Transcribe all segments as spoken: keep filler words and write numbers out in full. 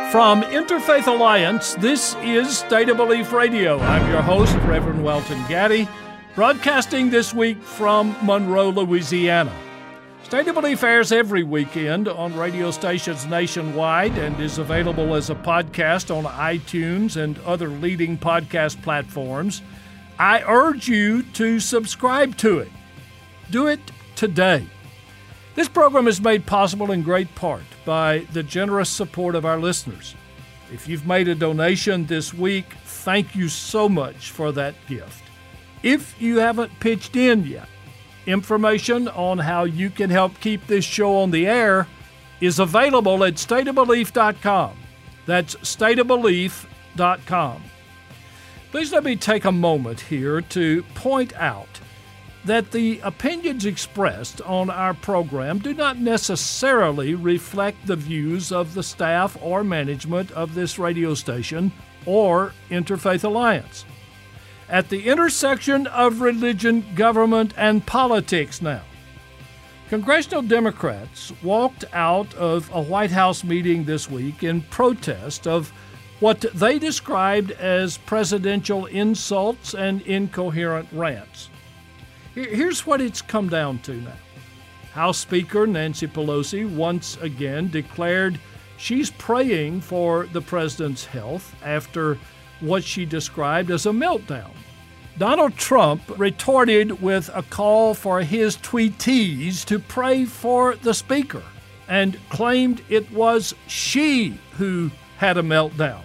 From Interfaith Alliance, this is State of Belief Radio. I'm your host, Reverend Welton Gaddy, broadcasting this week from Monroe, Louisiana. State of Belief airs every weekend on radio stations nationwide and is available as a podcast on iTunes and other leading podcast platforms. I urge you to subscribe to it. Do it today. This program is made possible in great part by the generous support of our listeners. If you've made a donation this week, thank you so much for that gift. If you haven't pitched in yet, information on how you can help keep this show on the air is available at state of belief dot com. That's state of belief dot com. Please let me take a moment here to point out that the opinions expressed on our program do not necessarily reflect the views of the staff or management of this radio station or Interfaith Alliance. At the intersection of religion, government, and politics now, congressional Democrats walked out of a White House meeting this week in protest of what they described as presidential insults and incoherent rants. Here's what it's come down to now. House Speaker Nancy Pelosi once again declared she's praying for the president's health after what she described as a meltdown. Donald Trump retorted with a call for his tweetees to pray for the speaker and claimed it was she who had a meltdown.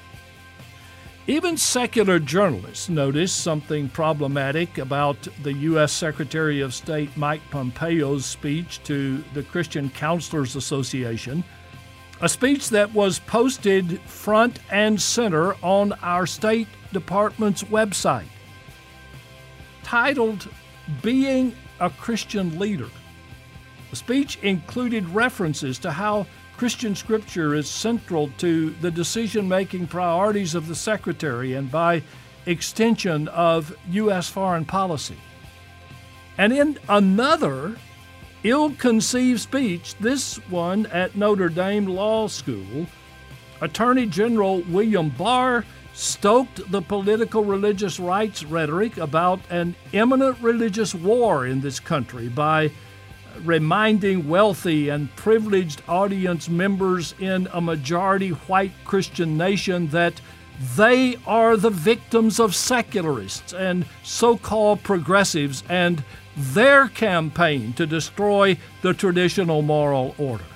Even secular journalists noticed something problematic about the U S Secretary of State Mike Pompeo's speech to the Christian Counselors Association, a speech that was posted front and center on our State Department's website. Titled, Being a Christian Leader. The speech included references to how Christian Scripture is central to the decision-making priorities of the Secretary and, by extension, of U S foreign policy. And in another ill-conceived speech, this one at Notre Dame Law School, Attorney General William Barr stoked the political religious rights rhetoric about an imminent religious war in this country by reminding wealthy and privileged audience members in a majority white Christian nation that they are the victims of secularists and so-called progressives and their campaign to destroy the traditional moral order.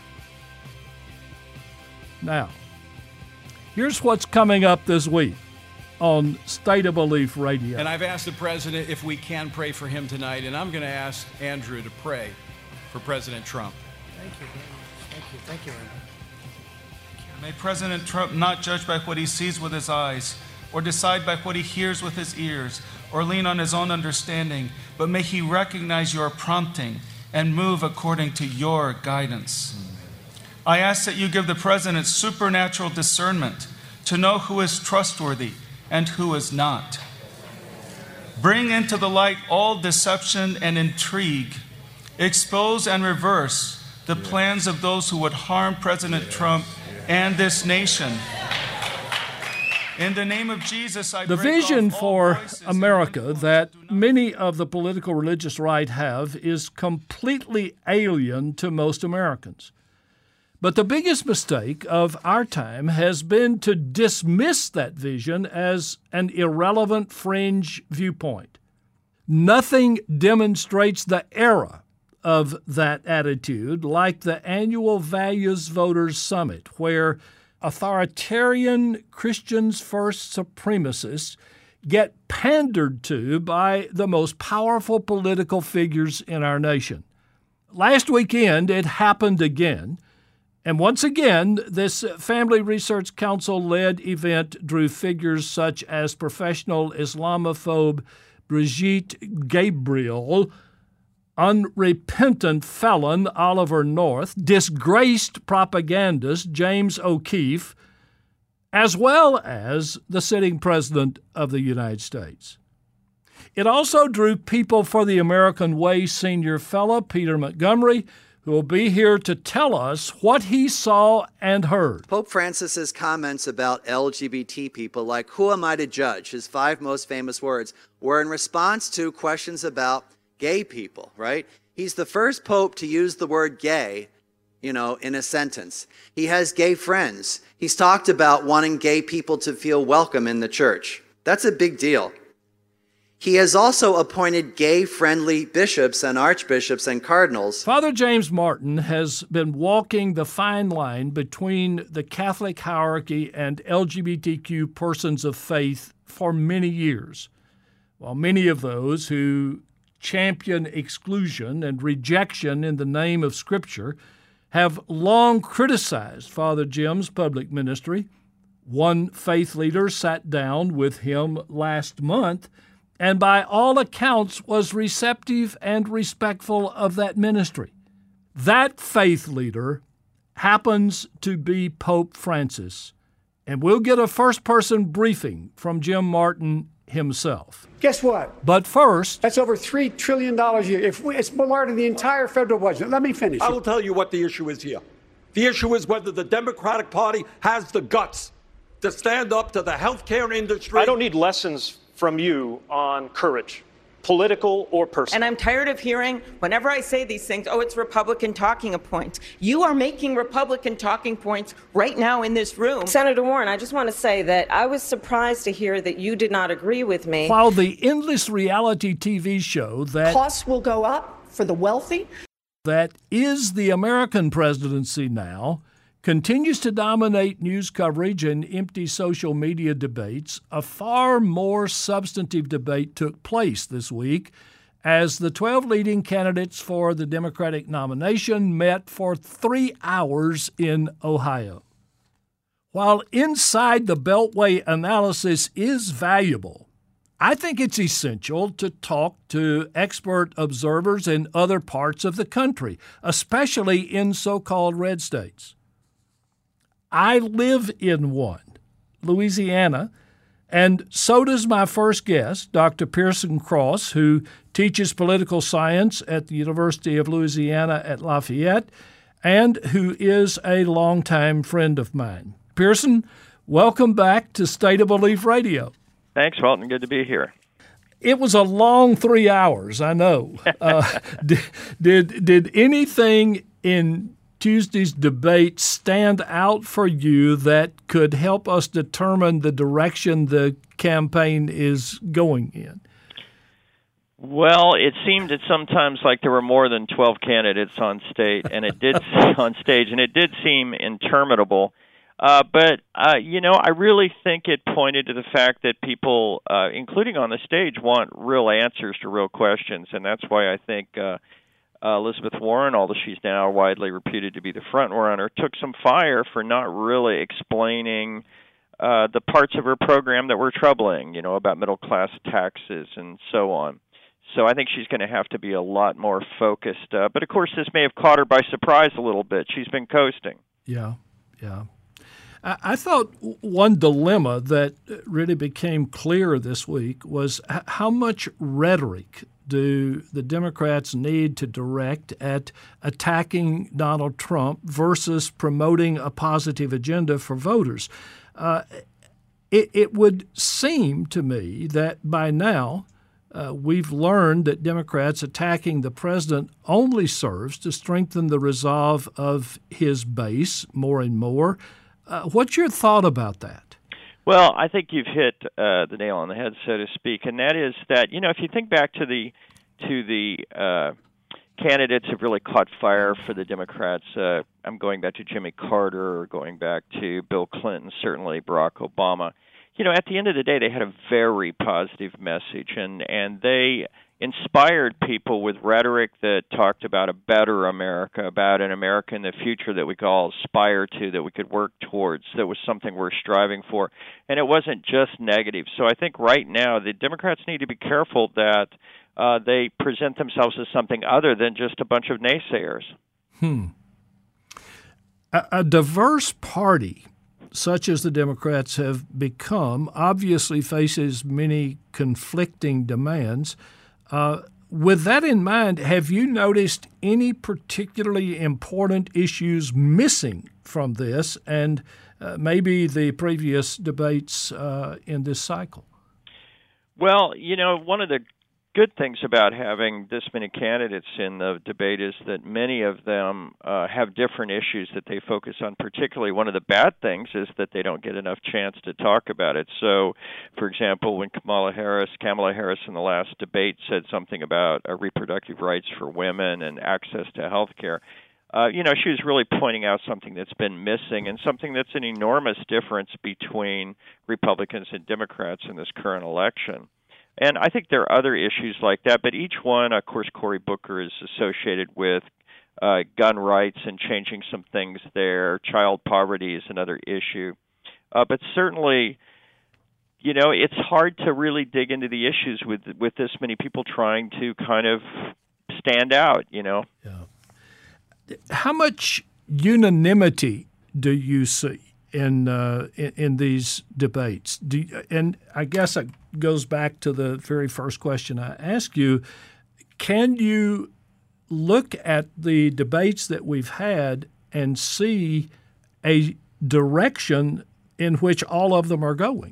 Now, here's what's coming up this week on State of Belief Radio. And I've asked the president if we can pray for him tonight, and I'm going to ask Andrew to pray for President Trump. Thank you, Dan. Thank you. Thank you, Andrew. May President Trump not judge by what he sees with his eyes, or decide by what he hears with his ears, or lean on his own understanding, but may he recognize your prompting and move according to your guidance. I ask that you give the president supernatural discernment to know who is trustworthy and who is not. Bring into the light all deception and intrigue. Expose and reverse the plans of those who would harm President Trump and this nation. In the name of Jesus, I The vision for America that many of the political religious right have is completely alien to most Americans. But the biggest mistake of our time has been to dismiss that vision as an irrelevant fringe viewpoint. Nothing demonstrates the era of that attitude like the annual Values Voters Summit, where authoritarian Christians First supremacists get pandered to by the most powerful political figures in our nation. Last weekend, it happened again. And once again, this Family Research Council-led event drew figures such as professional Islamophobe Brigitte Gabriel, unrepentant felon Oliver North, disgraced propagandist James O'Keefe, as well as the sitting President of the United States. It also drew People for the American Way Senior Fellow Peter Montgomery, who will be here to tell us what he saw and heard. Pope Francis's comments about L G B T people, like, who am I to judge? His five most famous words were in response to questions about gay people, right? He's the first pope to use the word gay, you know, in a sentence. He has gay friends. He's talked about wanting gay people to feel welcome in the church. That's a big deal. He has also appointed gay-friendly bishops and archbishops and cardinals. Father James Martin has been walking the fine line between the Catholic hierarchy and L G B T Q persons of faith for many years. While many of those who champion exclusion and rejection in the name of Scripture have long criticized Father Jim's public ministry, one faith leader sat down with him last month and by all accounts was receptive and respectful of that ministry. That faith leader happens to be Pope Francis, and we'll get a first-person briefing from Jim Martin himself. Guess what? But first, That's over three trillion dollars a year. If we, it's more than the entire federal budget. Let me finish. I will tell you what the issue is here. The issue is whether the Democratic Party has the guts to stand up to the healthcare industry. I don't need lessons from you on courage, political or personal. And I'm tired of hearing, whenever I say these things, oh, it's Republican talking points. You are making Republican talking points right now in this room. Senator Warren, I just want to say that I was surprised to hear that you did not agree with me. While the endless reality T V show that costs will go up for the wealthy, that is the American presidency now, continues to dominate news coverage and empty social media debates, a far more substantive debate took place this week as the twelve leading candidates for the Democratic nomination met for three hours in Ohio. While inside the Beltway analysis is valuable, I think it's essential to talk to expert observers in other parts of the country, especially in so-called red states. I live in one, Louisiana, and so does my first guest, Doctor Pearson Cross, who teaches political science at the University of Louisiana at Lafayette and who is a longtime friend of mine. Pearson, welcome back to State of Belief Radio. Thanks, Walton. Good to be here. It was a long three hours, I know. Uh, did, did did anything in Tuesday's debate stand out for you that could help us determine the direction the campaign is going in? Well, it seemed at sometimes like there were more than twelve candidates on stage, and it did on stage, and it did seem interminable. Uh, but, uh, you know, I really think it pointed to the fact that people, uh, including on the stage, want real answers to real questions, and that's why I think uh, uh, Elizabeth Warren, although she's now widely reputed to be the front runner, took some fire for not really explaining uh, the parts of her program that were troubling, you know, about middle-class taxes and so on. So I think she's going to have to be a lot more focused. Uh, but, of course, this may have caught her by surprise a little bit. She's been coasting. Yeah, yeah. I thought one dilemma that really became clear this week was how much rhetoric do the Democrats need to direct at attacking Donald Trump versus promoting a positive agenda for voters. Uh, it, it would seem to me that by now uh, we've learned that Democrats attacking the president only serves to strengthen the resolve of his base more and more. Uh, what's your thought about that? Well, I think you've hit uh, the nail on the head, so to speak, and that is that, you know, if you think back to the to the uh, candidates who've really caught fire for the Democrats, uh, I'm going back to Jimmy Carter or going back to Bill Clinton, certainly Barack Obama. You know, at the end of the day, they had a very positive message, and, and they inspired people with rhetoric that talked about a better America, about an America in the future that we could all aspire to, that we could work towards, that was something we're striving for. And it wasn't just negative. So I think right now the Democrats need to be careful that uh, they present themselves as something other than just a bunch of naysayers. Hmm. A, a diverse party such as the Democrats have become obviously faces many conflicting demands. Uh, with that in mind, have you noticed any particularly important issues missing from this and uh, maybe the previous debates uh, in this cycle? Well, you know, one of the good things about having this many candidates in the debate is that many of them uh, have different issues that they focus on. Particularly, one of the bad things is that they don't get enough chance to talk about it. So, for example, when Kamala Harris, Kamala Harris in the last debate said something about uh, reproductive rights for women and access to health care, uh, you know, she was really pointing out something that's been missing and something that's an enormous difference between Republicans and Democrats in this current election. And I think there are other issues like that, but each one, of course, Cory Booker is associated with uh, gun rights and changing some things there. Child poverty is another issue. Uh, but certainly, you know, it's hard to really dig into the issues with with this many people trying to kind of stand out, you know. Yeah. How much unanimity do you see in uh, in, in these debates? Do you, and I guess it goes back to the very first question I asked you. Can you look at the debates that we've had and see a direction in which all of them are going?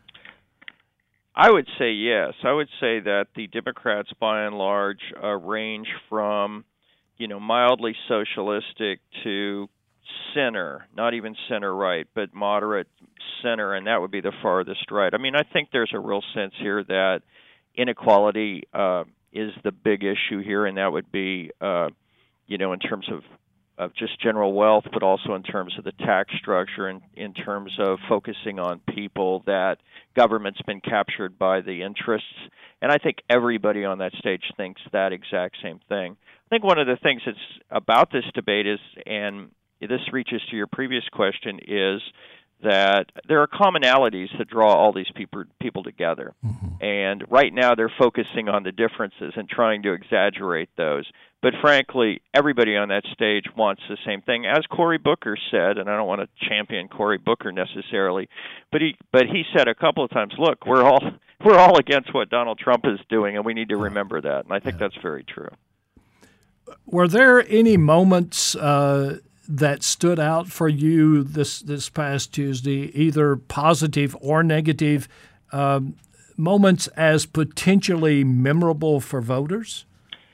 I would say yes. I would say that the Democrats, by and large, uh, range from, you know, mildly socialistic to center, not even center-right, but moderate center, and that would be the farthest right. I mean, I think there's a real sense here that inequality uh, is the big issue here, and that would be, uh, you know, in terms of, of just general wealth, but also in terms of the tax structure and in terms of focusing on people that government's been captured by the interests. And I think everybody on that stage thinks that exact same thing. I think one of the things that's about this debate is, and this reaches to your previous question, is that there are commonalities that draw all these people people together. Mm-hmm. And right now they're focusing on the differences and trying to exaggerate those. But frankly, everybody on that stage wants the same thing. As Cory Booker said, and I don't want to champion Cory Booker necessarily, but he but he said a couple of times, look, we're all we're all against what Donald Trump is doing, and we need to remember that. And I think yeah. that's very true. Were there any moments uh, that stood out for you this this past Tuesday, either positive or negative, um, moments as potentially memorable for voters?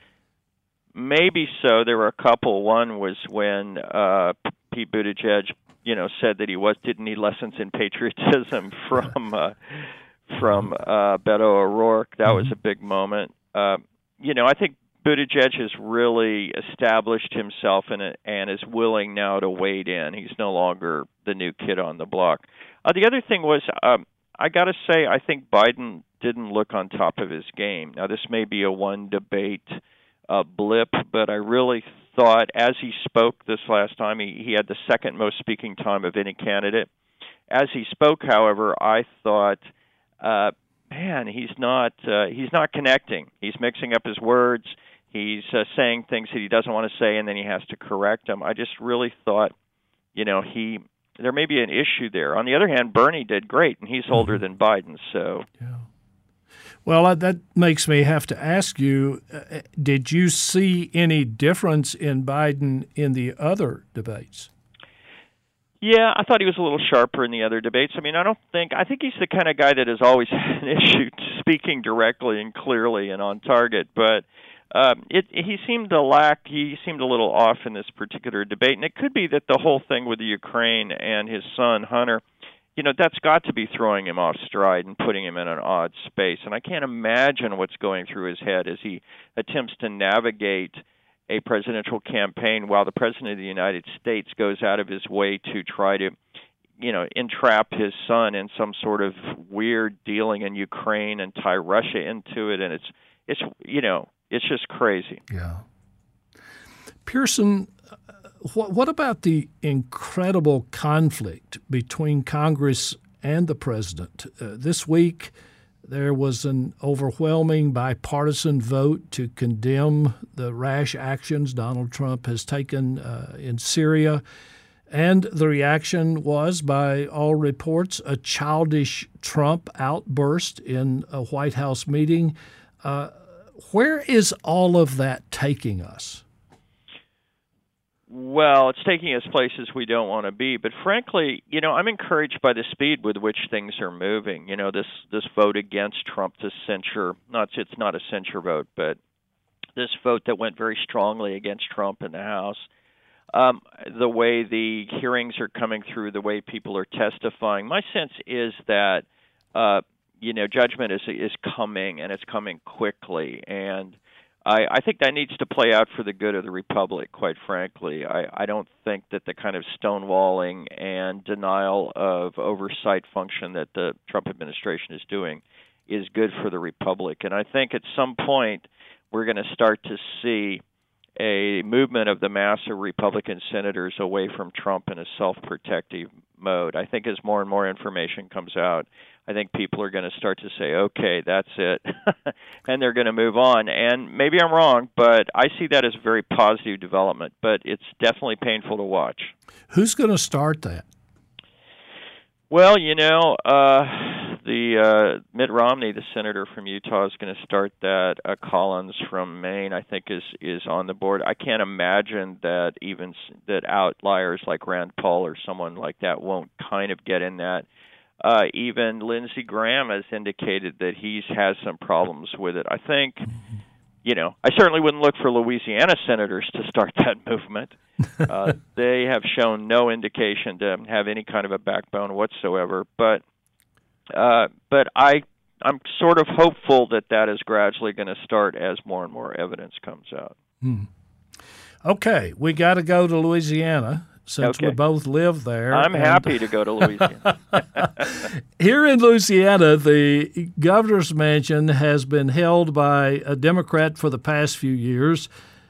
Maybe so. There were a couple. One was when uh, Pete Buttigieg, you know, said that he was didn't need lessons in patriotism from uh, from uh, Beto O'Rourke. That was a big moment. Uh, you know, I think Buttigieg has really established himself in it and is willing now to wade in. He's no longer the new kid on the block. Uh, the other thing was, um, I got to say, I think Biden didn't look on top of his game. Now, this may be a one debate uh, blip, but I really thought as he spoke this last time, he, he had the second most speaking time of any candidate. As he spoke, however, I thought, uh, man, he's not uh, he's not connecting. He's mixing up his words. He's uh, saying things that he doesn't want to say, and then he has to correct them. I just really thought, you know, he there may be an issue there. On the other hand, Bernie did great, and he's older than Biden. So, yeah. Well, that makes me have to ask you: uh, did you see any difference in Biden in the other debates? Yeah, I thought he was a little sharper in the other debates. I mean, I don't think I think he's the kind of guy that has always had an issue speaking directly and clearly and on target, but. Um, it, he seemed to lack, he seemed a little off in this particular debate, and it could be that the whole thing with the Ukraine and his son, Hunter, you know, that's got to be throwing him off stride and putting him in an odd space. And I can't imagine what's going through his head as he attempts to navigate a presidential campaign while the President of the United States goes out of his way to try to, you know, entrap his son in some sort of weird dealing in Ukraine and tie Russia into it. And it's, it's you know, it's just crazy. Yeah. Pearson, what, what about the incredible conflict between Congress and the president? Uh, this week, there was an overwhelming bipartisan vote to condemn the rash actions Donald Trump has taken uh, in Syria. And the reaction was, by all reports, a childish Trump outburst in a White House meeting. Uh, Where is all of that taking us? Well, it's taking us places we don't want to be. But frankly, you know, I'm encouraged by the speed with which things are moving. You know, this this vote against Trump to censure, not it's not a censure vote, but this vote that went very strongly against Trump in the House. Um, the way the hearings are coming through, the way people are testifying, my sense is that, uh, you know, judgment is is coming, and it's coming quickly. And I, I think that needs to play out for the good of the Republic, quite frankly. I, I don't think that the kind of stonewalling and denial of oversight function that the Trump administration is doing is good for the Republic. And I think at some point we're going to start to see a movement of the mass of Republican senators away from Trump in a self-protective mode. I think as more and more information comes out, I think people are going to start to say, okay, that's it, and they're going to move on. And maybe I'm wrong, but I see that as a very positive development, but it's definitely painful to watch. Who's going to start that? Well, you know, uh, the uh, Mitt Romney, the senator from Utah, is going to start that. Uh, Collins from Maine, I think, is is on the board. I can't imagine that even that outliers like Rand Paul or someone like that won't kind of get in that. Uh, even Lindsey Graham has indicated that he's has some problems with it. I think, you know, I certainly wouldn't look for Louisiana senators to start that movement. Uh, they have shown no indication to have any kind of a backbone whatsoever. But, uh, but I, I'm sort of hopeful that that is gradually going to start as more and more evidence comes out. Hmm. Okay, we got to go to Louisiana. Since okay. we both live there. I'm and happy to go to Louisiana. Here in Louisiana, the governor's mansion has been held by a Democrat for the past few years,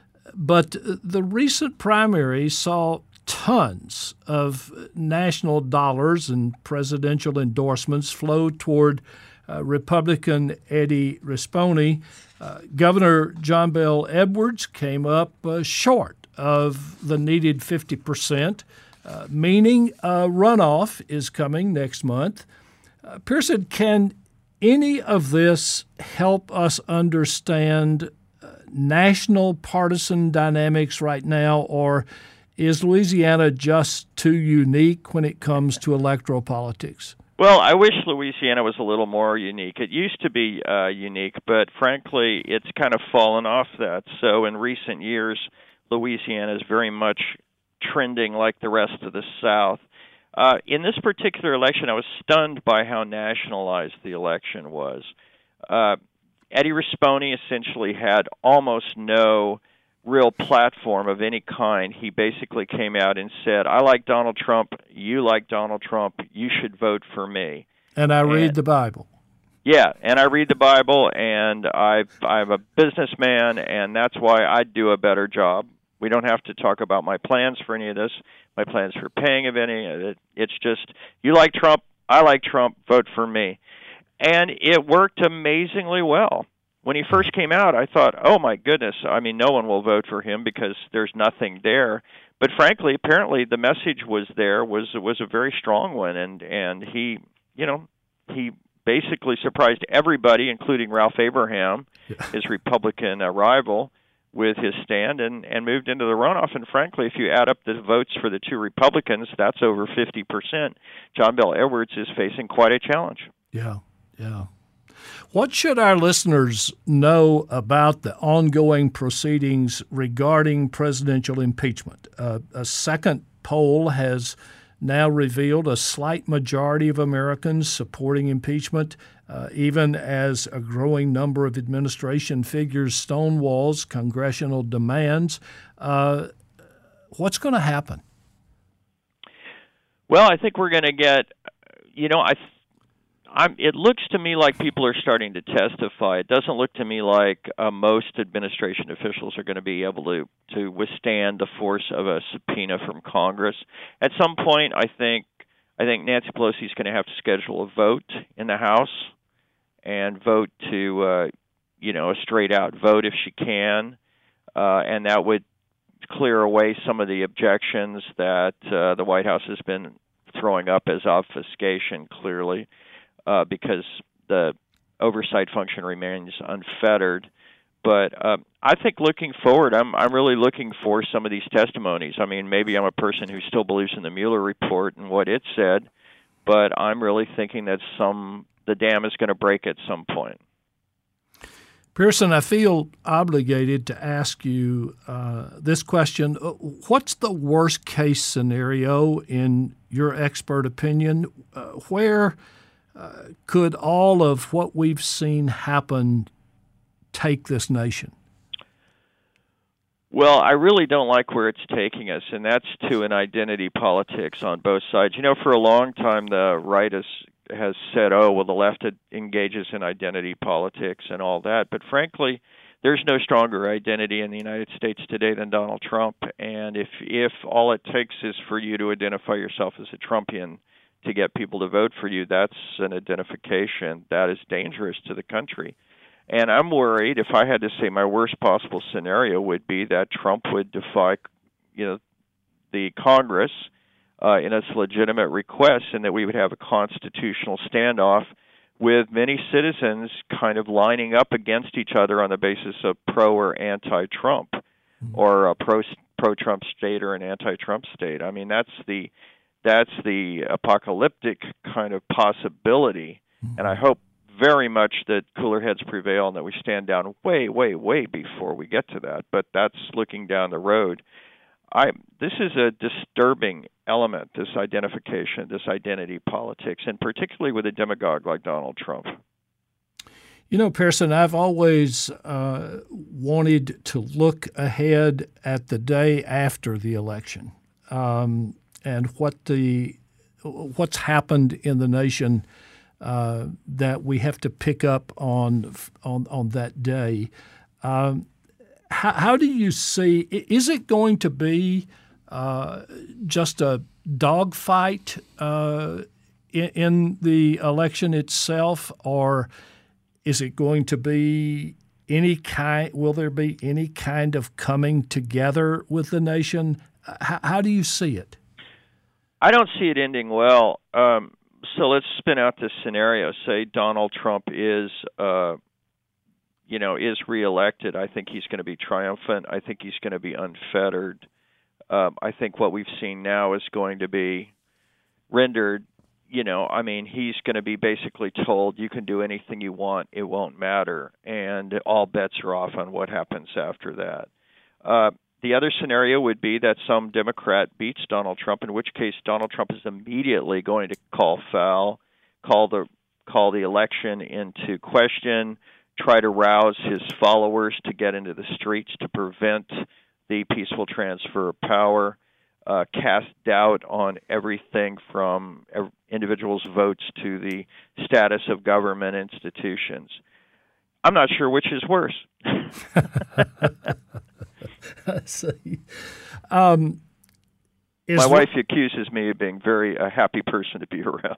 but the recent primary saw tons of national dollars and presidential endorsements flow toward uh, Republican Eddie Rispone. Uh, Governor John Bel Edwards came up uh, short of the needed fifty percent, uh, meaning a runoff is coming next month. Uh, Pearson, can any of this help us understand uh, national partisan dynamics right now, or is Louisiana just too unique when it comes to electoral politics? Well, I wish Louisiana was a little more unique. It used to be uh, unique, but frankly, it's kind of fallen off that. So in recent years, Louisiana is very much trending like the rest of the South. Uh, in this particular election, I was stunned by how nationalized the election was. Uh, Eddie Rispone essentially had almost no real platform of any kind. He basically came out and said, I like Donald Trump, you like Donald Trump, you should vote for me. And I read and, the Bible. Yeah, and I read the Bible, and I, I'm a businessman, and that's why I do a better job. We don't have to talk about my plans for any of this, my plans for paying of any. It, it's just, you like Trump, I like Trump, vote for me. And it worked amazingly well. When he first came out, I thought, oh, my goodness, I mean, no one will vote for him because there's nothing there. But frankly, apparently the message was there, was was a very strong one, and, and he, you know, he basically surprised everybody, including Ralph Abraham, yeah. his Republican uh, rival, with his stand and, and moved into the runoff. And frankly, if you add up the votes for the two Republicans, that's over fifty percent. John Bel Edwards is facing quite a challenge. Yeah, yeah. What should our listeners know about the ongoing proceedings regarding presidential impeachment? Uh, a second poll has now revealed a slight majority of Americans supporting impeachment, uh, even as a growing number of administration figures stonewalls congressional demands. Uh, what's going to happen? Well, I think we're going to get, you know, I. I'm, it looks to me like people are starting to testify. It doesn't look to me like uh, most administration officials are going to be able to, to withstand the force of a subpoena from Congress. At some point, I think I think Nancy Pelosi is going to have to schedule a vote in the House and vote to, uh, you know, a straight-out vote if she can, uh, and that would clear away some of the objections that uh, the White House has been throwing up as obfuscation, clearly. Uh, because the oversight function remains unfettered. But uh, I think looking forward, I'm I'm really looking for some of these testimonies. I mean, maybe I'm a person who still believes in the Mueller report and what it said, but I'm really thinking that some the dam is going to break at some point. Pearson, I feel obligated to ask you uh, this question. What's the worst-case scenario, in your expert opinion? Uh, where uh, could all of what we've seen happen take this nation? Well, I really don't like where it's taking us, and that's to an identity politics on both sides. You know, for a long time, the right has has said, oh, well, the left engages in identity politics and all that. But frankly, there's no stronger identity in the United States today than Donald Trump. And if if all it takes is for you to identify yourself as a Trumpian to get people to vote for you, that's an identification that is dangerous to the country. And I'm worried, if I had to say my worst possible scenario would be that Trump would defy, you know, the Congress Uh, in its legitimate requests, and that we would have a constitutional standoff with many citizens kind of lining up against each other on the basis of pro or anti-Trump, mm-hmm. or a pro pro-Trump state or an anti-Trump state. I mean, that's the that's the apocalyptic kind of possibility, mm-hmm. and I hope very much that cooler heads prevail and that we stand down way, way, way before we get to that. But that's looking down the road. I, this is a disturbing element, this identification, this identity politics, and particularly with a demagogue like Donald Trump. You know, Pearson, I've always uh, wanted to look ahead at the day after the election, um, and what the what's happened in the nation uh, that we have to pick up on on, on that day. Um, How, how do you see, is it going to be uh, just a dogfight uh, in, in the election itself, or is it going to be any kind, will there be any kind of coming together with the nation? How, how do you see it? I don't see it ending well. Um, so let's spin out this scenario. Say Donald Trump is uh, you know, is reelected. I think he's going to be triumphant. I think he's going to be unfettered. Um, I think what we've seen now is going to be rendered, you know, I mean, he's going to be basically told you can do anything you want, it won't matter, and all bets are off on what happens after that. Uh, the other scenario would be that some Democrat beats Donald Trump, in which case Donald Trump is immediately going to call foul, call the call the election into question, try to rouse his followers to get into the streets to prevent the peaceful transfer of power, uh, cast doubt on everything from individuals' votes to the status of government institutions. I'm not sure which is worse. I see. Um, My wife accuses me of being very a happy person to be around.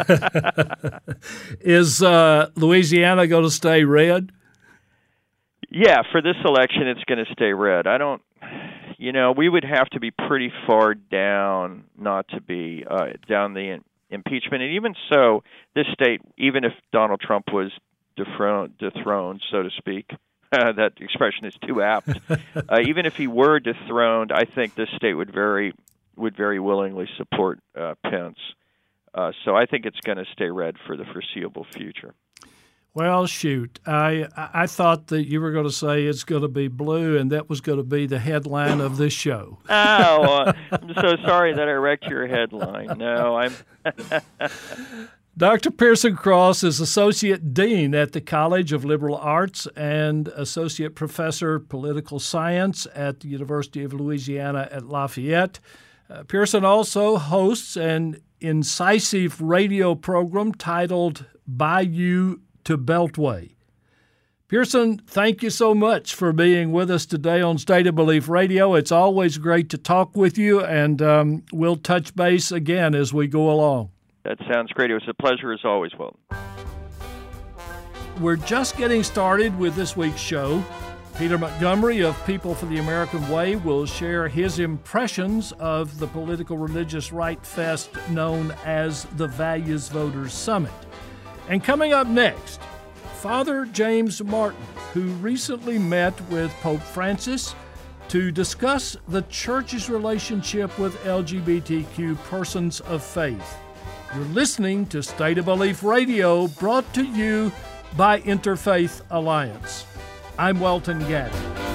Is uh, Louisiana going to stay red? Yeah, for this election, it's going to stay red. I don't, you know, we would have to be pretty far down not to be uh, down the in, impeachment. And even so, this state, even if Donald Trump was dethroned, dethroned so to speak, uh, that expression is too apt. uh, even if he were dethroned, I think this state would very would very willingly support uh, Pence. Uh, so I think it's going to stay red for the foreseeable future. Well, shoot. I I thought that you were going to say it's going to be blue, and that was going to be the headline of this show. Oh, uh, I'm so sorry that I wrecked your headline. No, I'm... Doctor Pearson Cross is Associate Dean at the College of Liberal Arts and Associate Professor of Political Science at the University of Louisiana at Lafayette. Uh, Pearson also hosts an incisive radio program titled Bayou to Beltway. Pearson, thank you so much for being with us today on State of Belief Radio. It's always great to talk with you, and um, we'll touch base again as we go along. That sounds great. It was a pleasure as always, Wilton. We're just getting started with this week's show. Peter Montgomery of People for the American Way will share his impressions of the political religious right fest known as the Values Voters Summit. And coming up next, Father James Martin, who recently met with Pope Francis to discuss the Church's relationship with L G B T Q persons of faith. You're listening to State of Belief Radio, brought to you by Interfaith Alliance. I'm Welton Gaddy.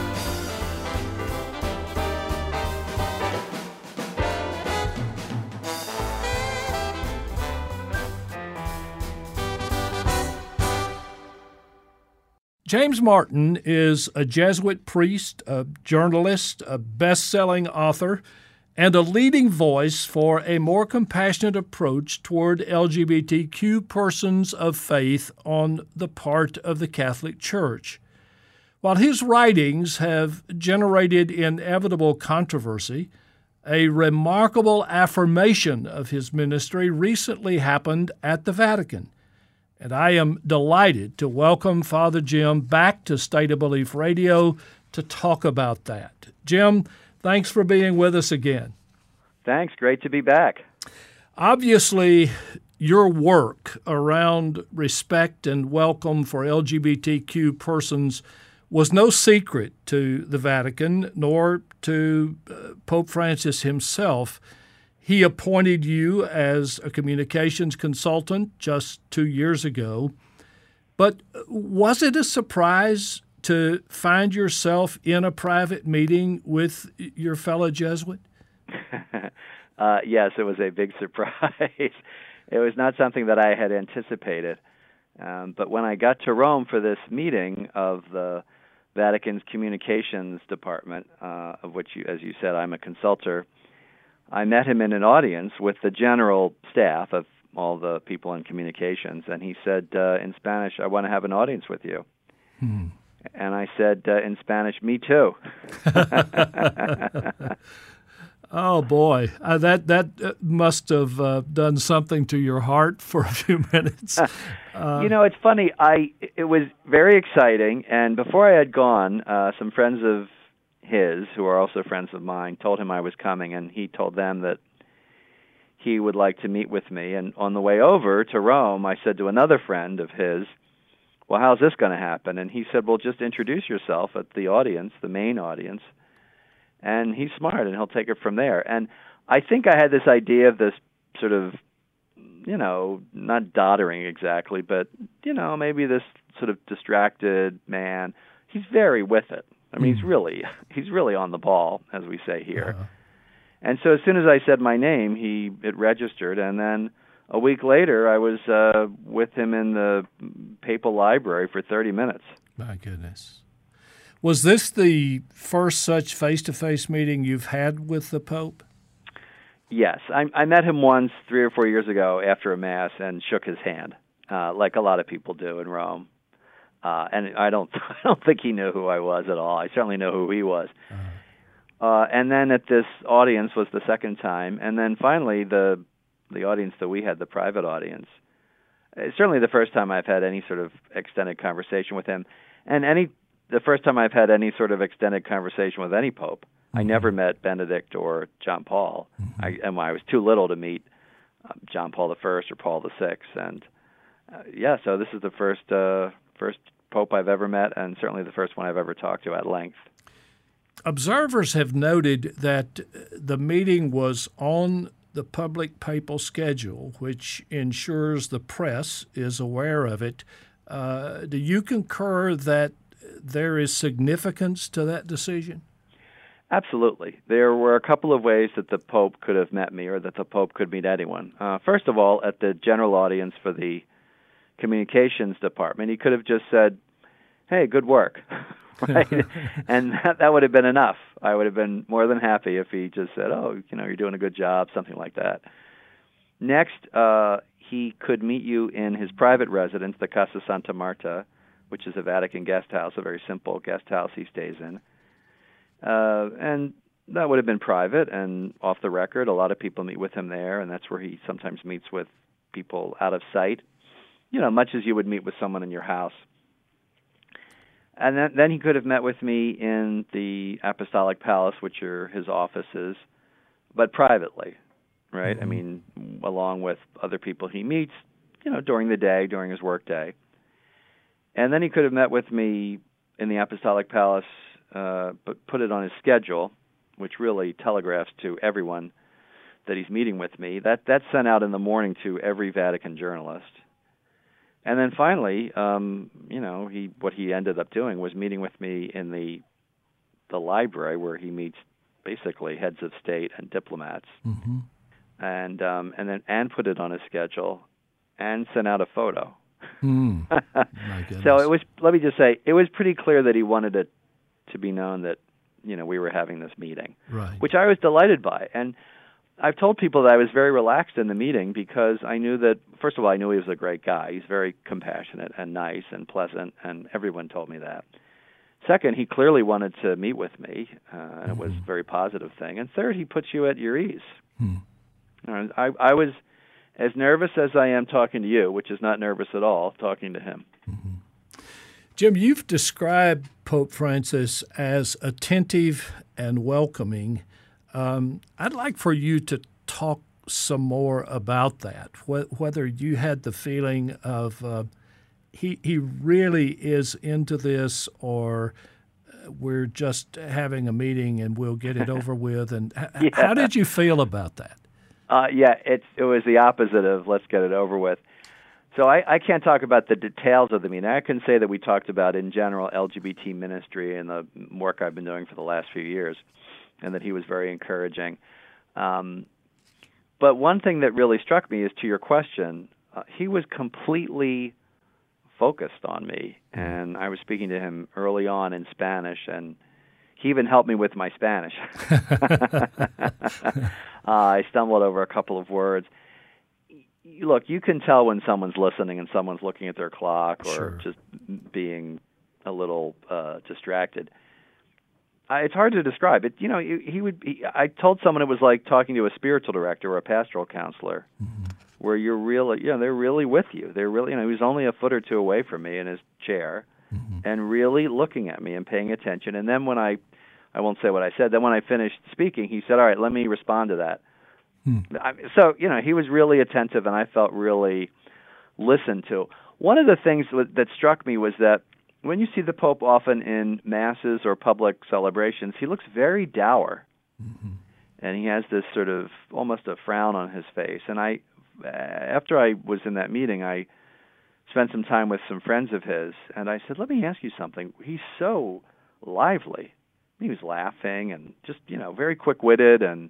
James Martin is a Jesuit priest, a journalist, a best-selling author, and a leading voice for a more compassionate approach toward L G B T Q persons of faith on the part of the Catholic Church. While his writings have generated inevitable controversy, a remarkable affirmation of his ministry recently happened at the Vatican. And I am delighted to welcome Father Jim back to State of Belief Radio to talk about that. Jim, thanks for being with us again. Thanks. Great to be back. Obviously, your work around respect and welcome for L G B T Q persons was no secret to the Vatican, nor to uh, Pope Francis himself. He appointed you as a communications consultant just two years ago. But was it a surprise to find yourself in a private meeting with your fellow Jesuit? uh, yes, it was a big surprise. It was not something that I had anticipated. Um, but when I got to Rome for this meeting of the Vatican's communications department, uh, of which, you, as you said, I'm a consultor, I met him in an audience with the general staff of all the people in communications, and he said uh, in Spanish, "I want to have an audience with you." Hmm. And I said uh, in Spanish, "Me too." Oh, boy. Uh, that that uh, must have uh, done something to your heart for a few minutes. Uh, you know, it's funny. I It was very exciting, and before I had gone, uh, some friends of his, who are also friends of mine, told him I was coming, and he told them that he would like to meet with me. And on the way over to Rome, I said to another friend of his, "Well, how's this going to happen?" And he said, "Well, just introduce yourself at the audience, the main audience, and he's smart, and he'll take it from there." And I think I had this idea of this sort of, you know, not doddering exactly, but, you know, maybe this sort of distracted man. He's very with it. I mean, he's really he's really on the ball, as we say here. Uh-huh. And so as soon as I said my name, he it registered, and then a week later, I was uh, with him in the papal library for thirty minutes. My goodness. Was this the first such face-to-face meeting you've had with the Pope? Yes. I, I met him once three or four years ago after a Mass and shook his hand, uh, like a lot of people do in Rome. Uh, and I don't, I don't think he knew who I was at all. I certainly know who he was. Uh-huh. Uh, and then at this audience was the second time, and then finally the the audience that we had, the private audience. It's certainly the first time I've had any sort of extended conversation with him, and any the first time I've had any sort of extended conversation with any pope. Mm-hmm. I never met Benedict or John Paul. Mm-hmm. I, and I was too little to meet um, John Paul the First or Paul the Sixth, and uh, yeah, so this is the first. Uh, First pope I've ever met, and certainly the first one I've ever talked to at length. Observers have noted that the meeting was on the public papal schedule, which ensures the press is aware of it. Uh, do you concur that there is significance to that decision? Absolutely. There were a couple of ways that the Pope could have met me, or that the Pope could meet anyone. Uh, first of all, at the general audience for the communications department, he could have just said, "Hey, good work," right? And that, that would have been enough. I would have been more than happy if he just said, "Oh, you know, you're doing a good job," something like that. Next, uh, he could meet you in his private residence, the Casa Santa Marta, which is a Vatican guest house, a very simple guest house he stays in. Uh, and that would have been private and off the record. A lot of people meet with him there, and that's where he sometimes meets with people out of sight, you know, much as you would meet with someone in your house. And then, then he could have met with me in the Apostolic Palace, which are his offices, but privately, right? Mm-hmm. I mean, along with other people he meets, you know, during the day, during his work day. And then he could have met with me in the Apostolic Palace, uh, but put it on his schedule, which really telegraphs to everyone that he's meeting with me. That that's sent out in the morning to every Vatican journalist. And then finally, um, you know, he what he ended up doing was meeting with me in the the library where he meets basically heads of state and diplomats, mm-hmm. and um, and then and put it on his schedule, and sent out a photo. Mm. So it was. Let me just say, it was pretty clear that he wanted it to be known that, you know, we were having this meeting, right. which I was delighted by. And I've told people that I was very relaxed in the meeting because I knew that, first of all, I knew he was a great guy. He's very compassionate and nice and pleasant, and everyone told me that. Second, he clearly wanted to meet with me, uh, and mm-hmm. it was a very positive thing. And third, he puts you at your ease. Hmm. I, I was as nervous as I am talking to you, which is not nervous at all, talking to him. Mm-hmm. Jim, you've described Pope Francis as attentive and welcoming. Um, I'd like for you to talk some more about that, Wh- whether you had the feeling of uh, he he really is into this, or we're just having a meeting and we'll get it over with. And h- yeah. how did you feel about that? Uh, yeah, it, it was the opposite of let's get it over with. So I, I can't talk about the details of the meeting. I can say that we talked about, in general, L G B T ministry and the work I've been doing for the last few years, and that he was very encouraging. Um, but one thing that really struck me is, to your question, uh, he was completely focused on me, and I was speaking to him early on in Spanish, and he even helped me with my Spanish. uh, I stumbled over a couple of words. Look, you can tell when someone's listening and someone's looking at their clock or Sure. just being a little uh, distracted. I, it's hard to describe it. You know, he, he would. He, I told someone it was like talking to a spiritual director or a pastoral counselor, mm-hmm. where you're really, you know, they're really with you. They're really, you know, he was only a foot or two away from me in his chair, mm-hmm. and really looking at me and paying attention. And then when I, I won't say what I said. Then when I finished speaking, he said, "All right, let me respond to that." Hmm. I, so, you know, he was really attentive, and I felt really listened to. One of the things that struck me was that when you see the Pope often in masses or public celebrations, he looks very dour, mm-hmm. and he has this sort of almost a frown on his face. And I, after I was in that meeting, I spent some time with some friends of his, and I said, "Let me ask you something. He's so lively." He was laughing and just, you know, very quick-witted, and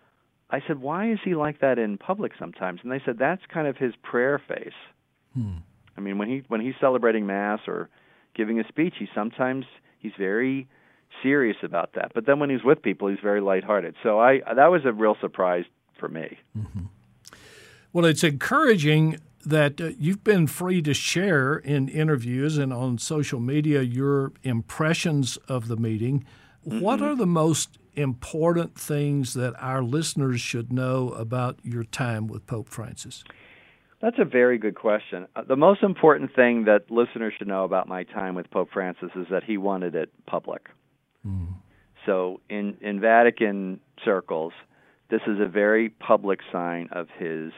I said, "Why is he like that in public sometimes?" And they said, "That's kind of his prayer face." Hmm. I mean, when he when he's celebrating Mass or giving a speech, he sometimes he's very serious about that. But then when he's with people, he's very lighthearted. So I that was a real surprise for me. Mm-hmm. Well, it's encouraging that uh, you've been free to share in interviews and on social media your impressions of the meeting. Mm-hmm. What are the most important things that our listeners should know about your time with Pope Francis? That's a very good question. Uh, the most important thing that listeners should know about my time with Pope Francis is that he wanted it public. Mm. So in, in Vatican circles, this is a very public sign of his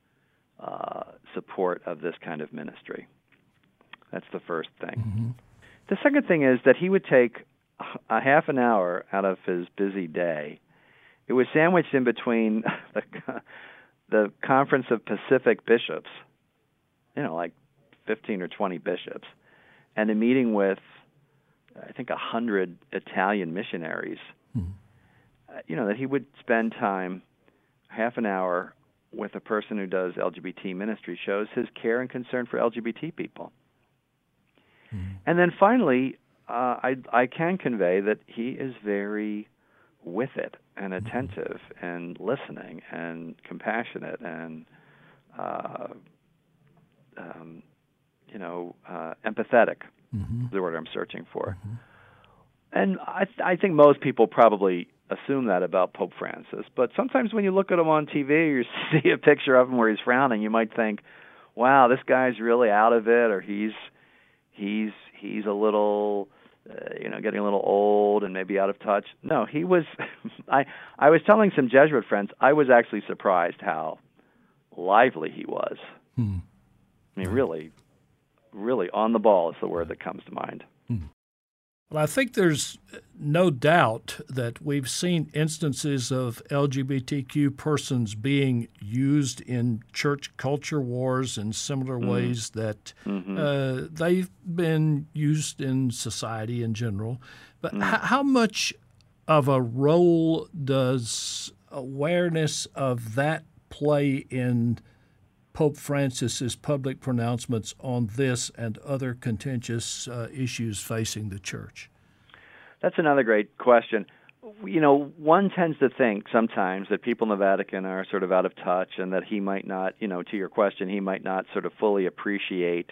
uh, support of this kind of ministry. That's the first thing. Mm-hmm. The second thing is that he would take a half an hour out of his busy day. It was sandwiched in between the, the Conference of Pacific Bishops, you know, like fifteen or twenty bishops, and a meeting with, I think, a hundred Italian missionaries. Hmm. Uh, you know, that he would spend time, half an hour, with a person who does L G B T ministry shows his care and concern for L G B T people. Hmm. And then finally, Uh, I, I can convey that he is very with it and attentive and listening and compassionate and, uh, um, you know, uh, empathetic mm-hmm. is the word I'm searching for. Mm-hmm. And I, I think most people probably assume that about Pope Francis. But sometimes when you look at him on T V or you see a picture of him where he's frowning, you might think, wow, this guy's really out of it, or he's he's he's a little... Uh, you know, getting a little old and maybe out of touch. No, he was, I I was telling some Jesuit friends, I was actually surprised how lively he was. Hmm. I mean, really really on the ball is the word that comes to mind. Well, I think there's no doubt that we've seen instances of L G B T Q persons being used in church culture wars in similar mm-hmm. ways that mm-hmm. uh, they've been used in society in general. But mm-hmm. h- how much of a role does awareness of that play in Pope Francis's public pronouncements on this and other contentious uh, issues facing the church? That's another great question. You know, one tends to think sometimes that people in the Vatican are sort of out of touch and that he might not, you know, to your question, he might not sort of fully appreciate,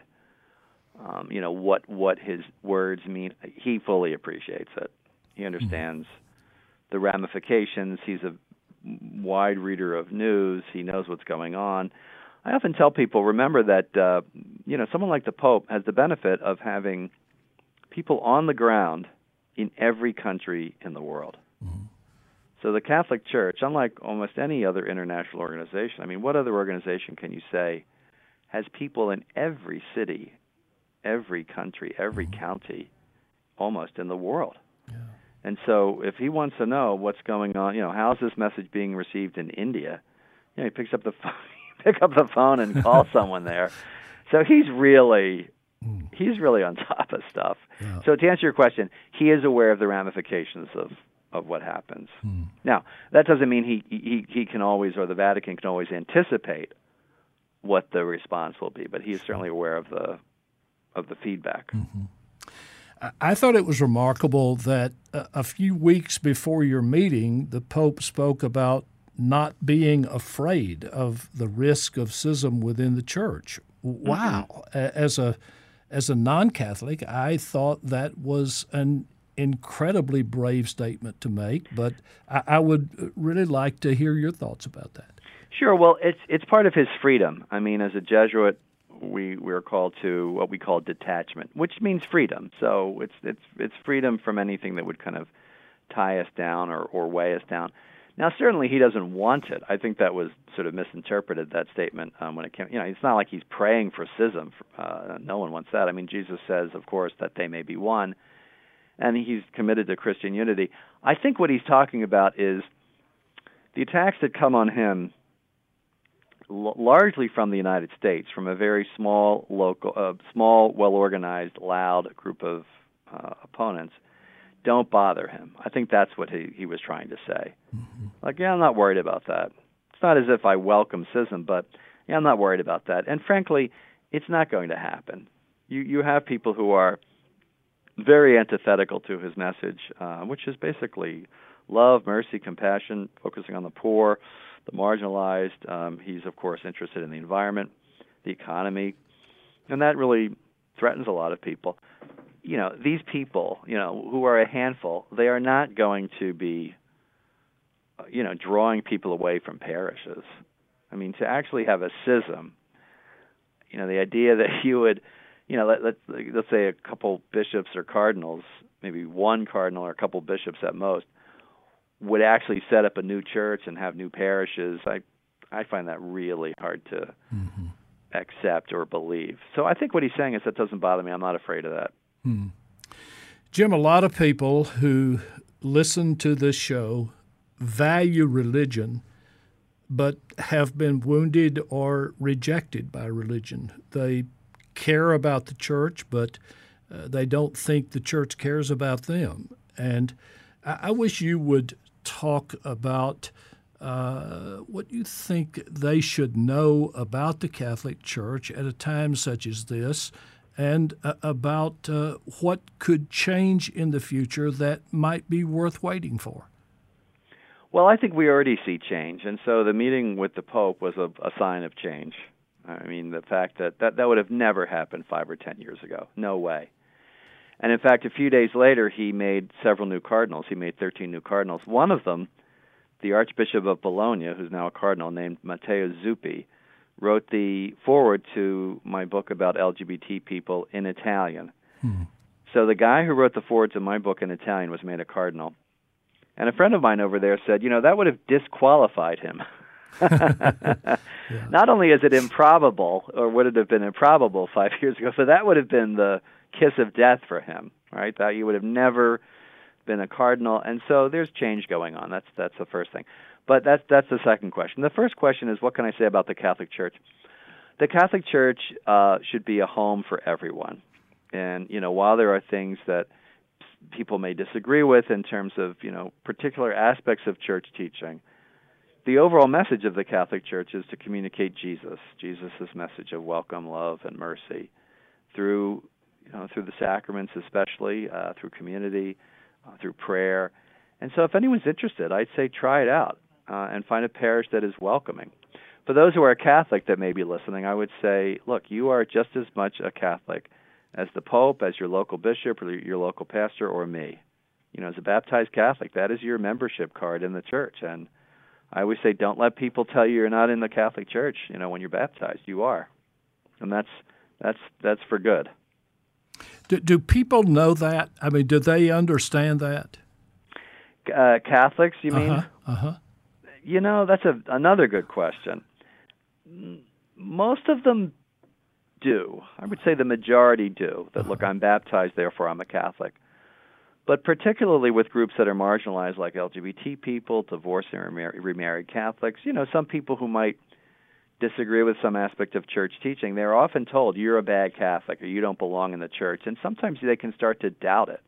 um, you know, what what his words mean. He fully appreciates it. He understands mm-hmm. the ramifications. He's a wide reader of news. He knows what's going on. I often tell people, remember that, uh, you know, someone like the Pope has the benefit of having people on the ground in every country in the world. Mm-hmm. So the Catholic Church, unlike almost any other international organization, I mean, what other organization can you say has people in every city, every country, every mm-hmm. county, almost in the world? Yeah. And so if he wants to know what's going on, you know, how's this message being received in India, you know, he picks up the phone. Pick up the phone and call someone there. So he's really he's really on top of stuff. Yeah. So to answer your question, he is aware of the ramifications of, of what happens. Mm. Now, that doesn't mean he, he he can always, or the Vatican can always anticipate what the response will be, but he is certainly aware of the of the feedback. Mm-hmm. I thought it was remarkable that a few weeks before your meeting, the Pope spoke about not being afraid of the risk of schism within the church. Wow. Mm-hmm. As a as a non-Catholic, I thought that was an incredibly brave statement to make, but I, I would really like to hear your thoughts about that. Sure. Well, it's it's part of his freedom. I mean, as a Jesuit, we we're called to what we call detachment, which means freedom. So it's it's it's freedom from anything that would kind of tie us down or, or weigh us down. Now, certainly he doesn't want it. I think that was sort of misinterpreted, that statement, um, when it came. You know, it's not like he's praying for schism. Uh, no one wants that. I mean, Jesus says, of course, that they may be one, and he's committed to Christian unity. I think what he's talking about is the attacks that come on him l- largely from the United States, from a very small, local, uh, small, well-organized, loud group of uh, opponents, don't bother him. I think that's what he, he was trying to say. Mm-hmm. Like, yeah, I'm not worried about that. It's not as if I welcome schism, but yeah, I'm not worried about that. And frankly, it's not going to happen. You you have people who are very antithetical to his message, uh, which is basically love, mercy, compassion, focusing on the poor, the marginalized. Um, he's, of course, interested in the environment, the economy, and that really threatens a lot of people. You know, these people, you know, who are a handful, they are not going to be, you know, drawing people away from parishes. I mean, to actually have a schism, you know, the idea that you would, you know, let, let's, let's say a couple bishops or cardinals, maybe one cardinal or a couple bishops at most, would actually set up a new church and have new parishes, I, I find that really hard to mm-hmm. accept or believe. So I think what he's saying is that doesn't bother me. I'm not afraid of that. Hmm. Jim, a lot of people who listen to this show value religion, but have been wounded or rejected by religion. They care about the church, but uh, they don't think the church cares about them. And I, I wish you would talk about uh, what you think they should know about the Catholic Church at a time such as this, and uh, about uh, what could change in the future that might be worth waiting for. Well, I think we already see change, and so the meeting with the Pope was a, a sign of change. I mean, the fact that, that that would have never happened five or ten years ago. No way. And in fact, a few days later, he made several new cardinals. He made thirteen new cardinals. One of them, the Archbishop of Bologna, who's now a cardinal, named Matteo Zuppi, wrote the foreword to my book about L G B T people in Italian. Hmm. So the guy who wrote the foreword to my book in Italian was made a cardinal. And a friend of mine over there said, you know, that would have disqualified him yeah. Not only is it improbable, or would it have been improbable five years ago, but that would have been the kiss of death for him, right? That you would have never been a cardinal, and so there's change going on. That's that's the first thing. But that's that's the second question. The first question is, what can I say about the Catholic Church? The Catholic Church uh, should be a home for everyone. And, you know, while there are things that people may disagree with in terms of, you know, particular aspects of church teaching, the overall message of the Catholic Church is to communicate Jesus, Jesus' message of welcome, love, and mercy through, you know, through the sacraments especially, uh, through community, uh, through prayer. And so if anyone's interested, I'd say try it out uh, and find a parish that is welcoming. For those who are Catholic that may be listening, I would say, look, you are just as much a Catholic as the Pope, as your local bishop, or your local pastor, or me. You know, as a baptized Catholic, that is your membership card in the church. And I always say, don't let people tell you you're not in the Catholic Church. You know, when you're baptized, you are, and that's that's that's for good. Do, do people know that? I mean, do they understand that? Uh, Catholics, you mean? Uh-huh. Uh-huh. You know, that's a, another good question. Most of them do. I would say the majority do, that, look, I'm baptized, therefore I'm a Catholic. But particularly with groups that are marginalized, like L G B T people, divorced and remar- remarried Catholics, you know, some people who might disagree with some aspect of church teaching, they're often told, you're a bad Catholic, or you don't belong in the church, and sometimes they can start to doubt it.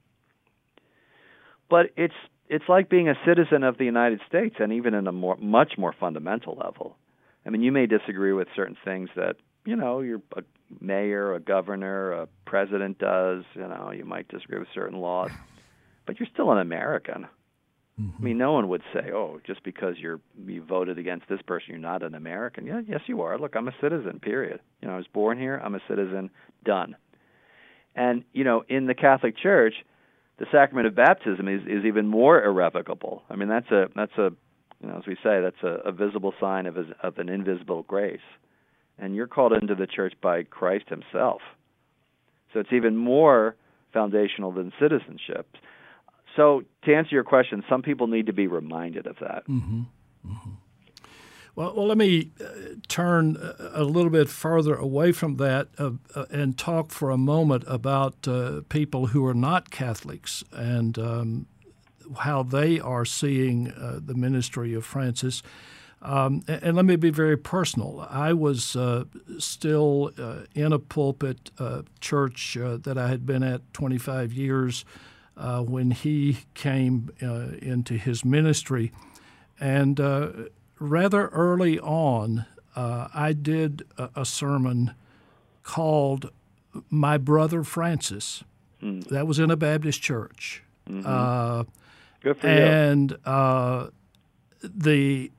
But it's it's like being a citizen of the United States, and even in a more, much more fundamental level. I mean, you may disagree with certain things that, you know, you're a mayor, a governor, a president does, you know, you might disagree with certain laws, but you're still an American. Mm-hmm. I mean, no one would say, oh, just because you're you voted against this person, you're not an American. Yeah, yes, you are. Look, I'm a citizen, period. You know, I was born here, I'm a citizen, done. And, you know, in the Catholic Church, the sacrament of baptism is, is even more irrevocable. I mean, that's a, that's a you know, as we say, that's a, a visible sign of, a, of an invisible grace. And you're called into the church by Christ himself. So it's even more foundational than citizenship. So to answer your question, some people need to be reminded of that. Mm-hmm. Mm-hmm. Well, well, let me uh, turn a little bit further away from that uh, uh, and talk for a moment about uh, people who are not Catholics and um, how they are seeing uh, the ministry of Francis. Um, and, and let me be very personal. I was uh, still uh, in a pulpit uh, church uh, that I had been at twenty-five years uh, when he came uh, into his ministry. And uh, rather early on, uh, I did a, a sermon called My Brother Francis. Mm. That was in a Baptist church. Mm-hmm. Uh, Good for and you. uh, the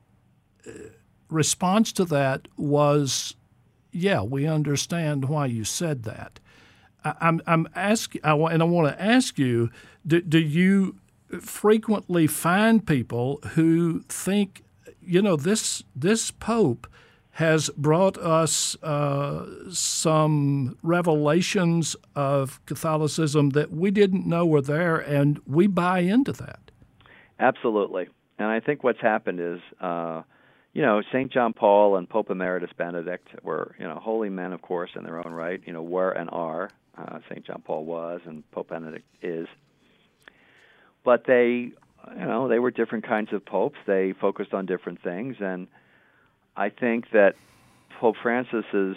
response to that was, yeah, we understand why you said that. I, I'm, I'm asking, I, and I want to ask you, do, do you frequently find people who think, you know, this this Pope has brought us uh, some revelations of Catholicism that we didn't know were there, and we buy into that? Absolutely. And I think what's happened is, uh, you know, Saint John Paul and Pope Emeritus Benedict were, you know, holy men, of course, in their own right, you know, were and are. Uh, Saint John Paul was, and Pope Benedict is. But they, you know, they were different kinds of popes. They focused on different things, and I think that Pope Francis's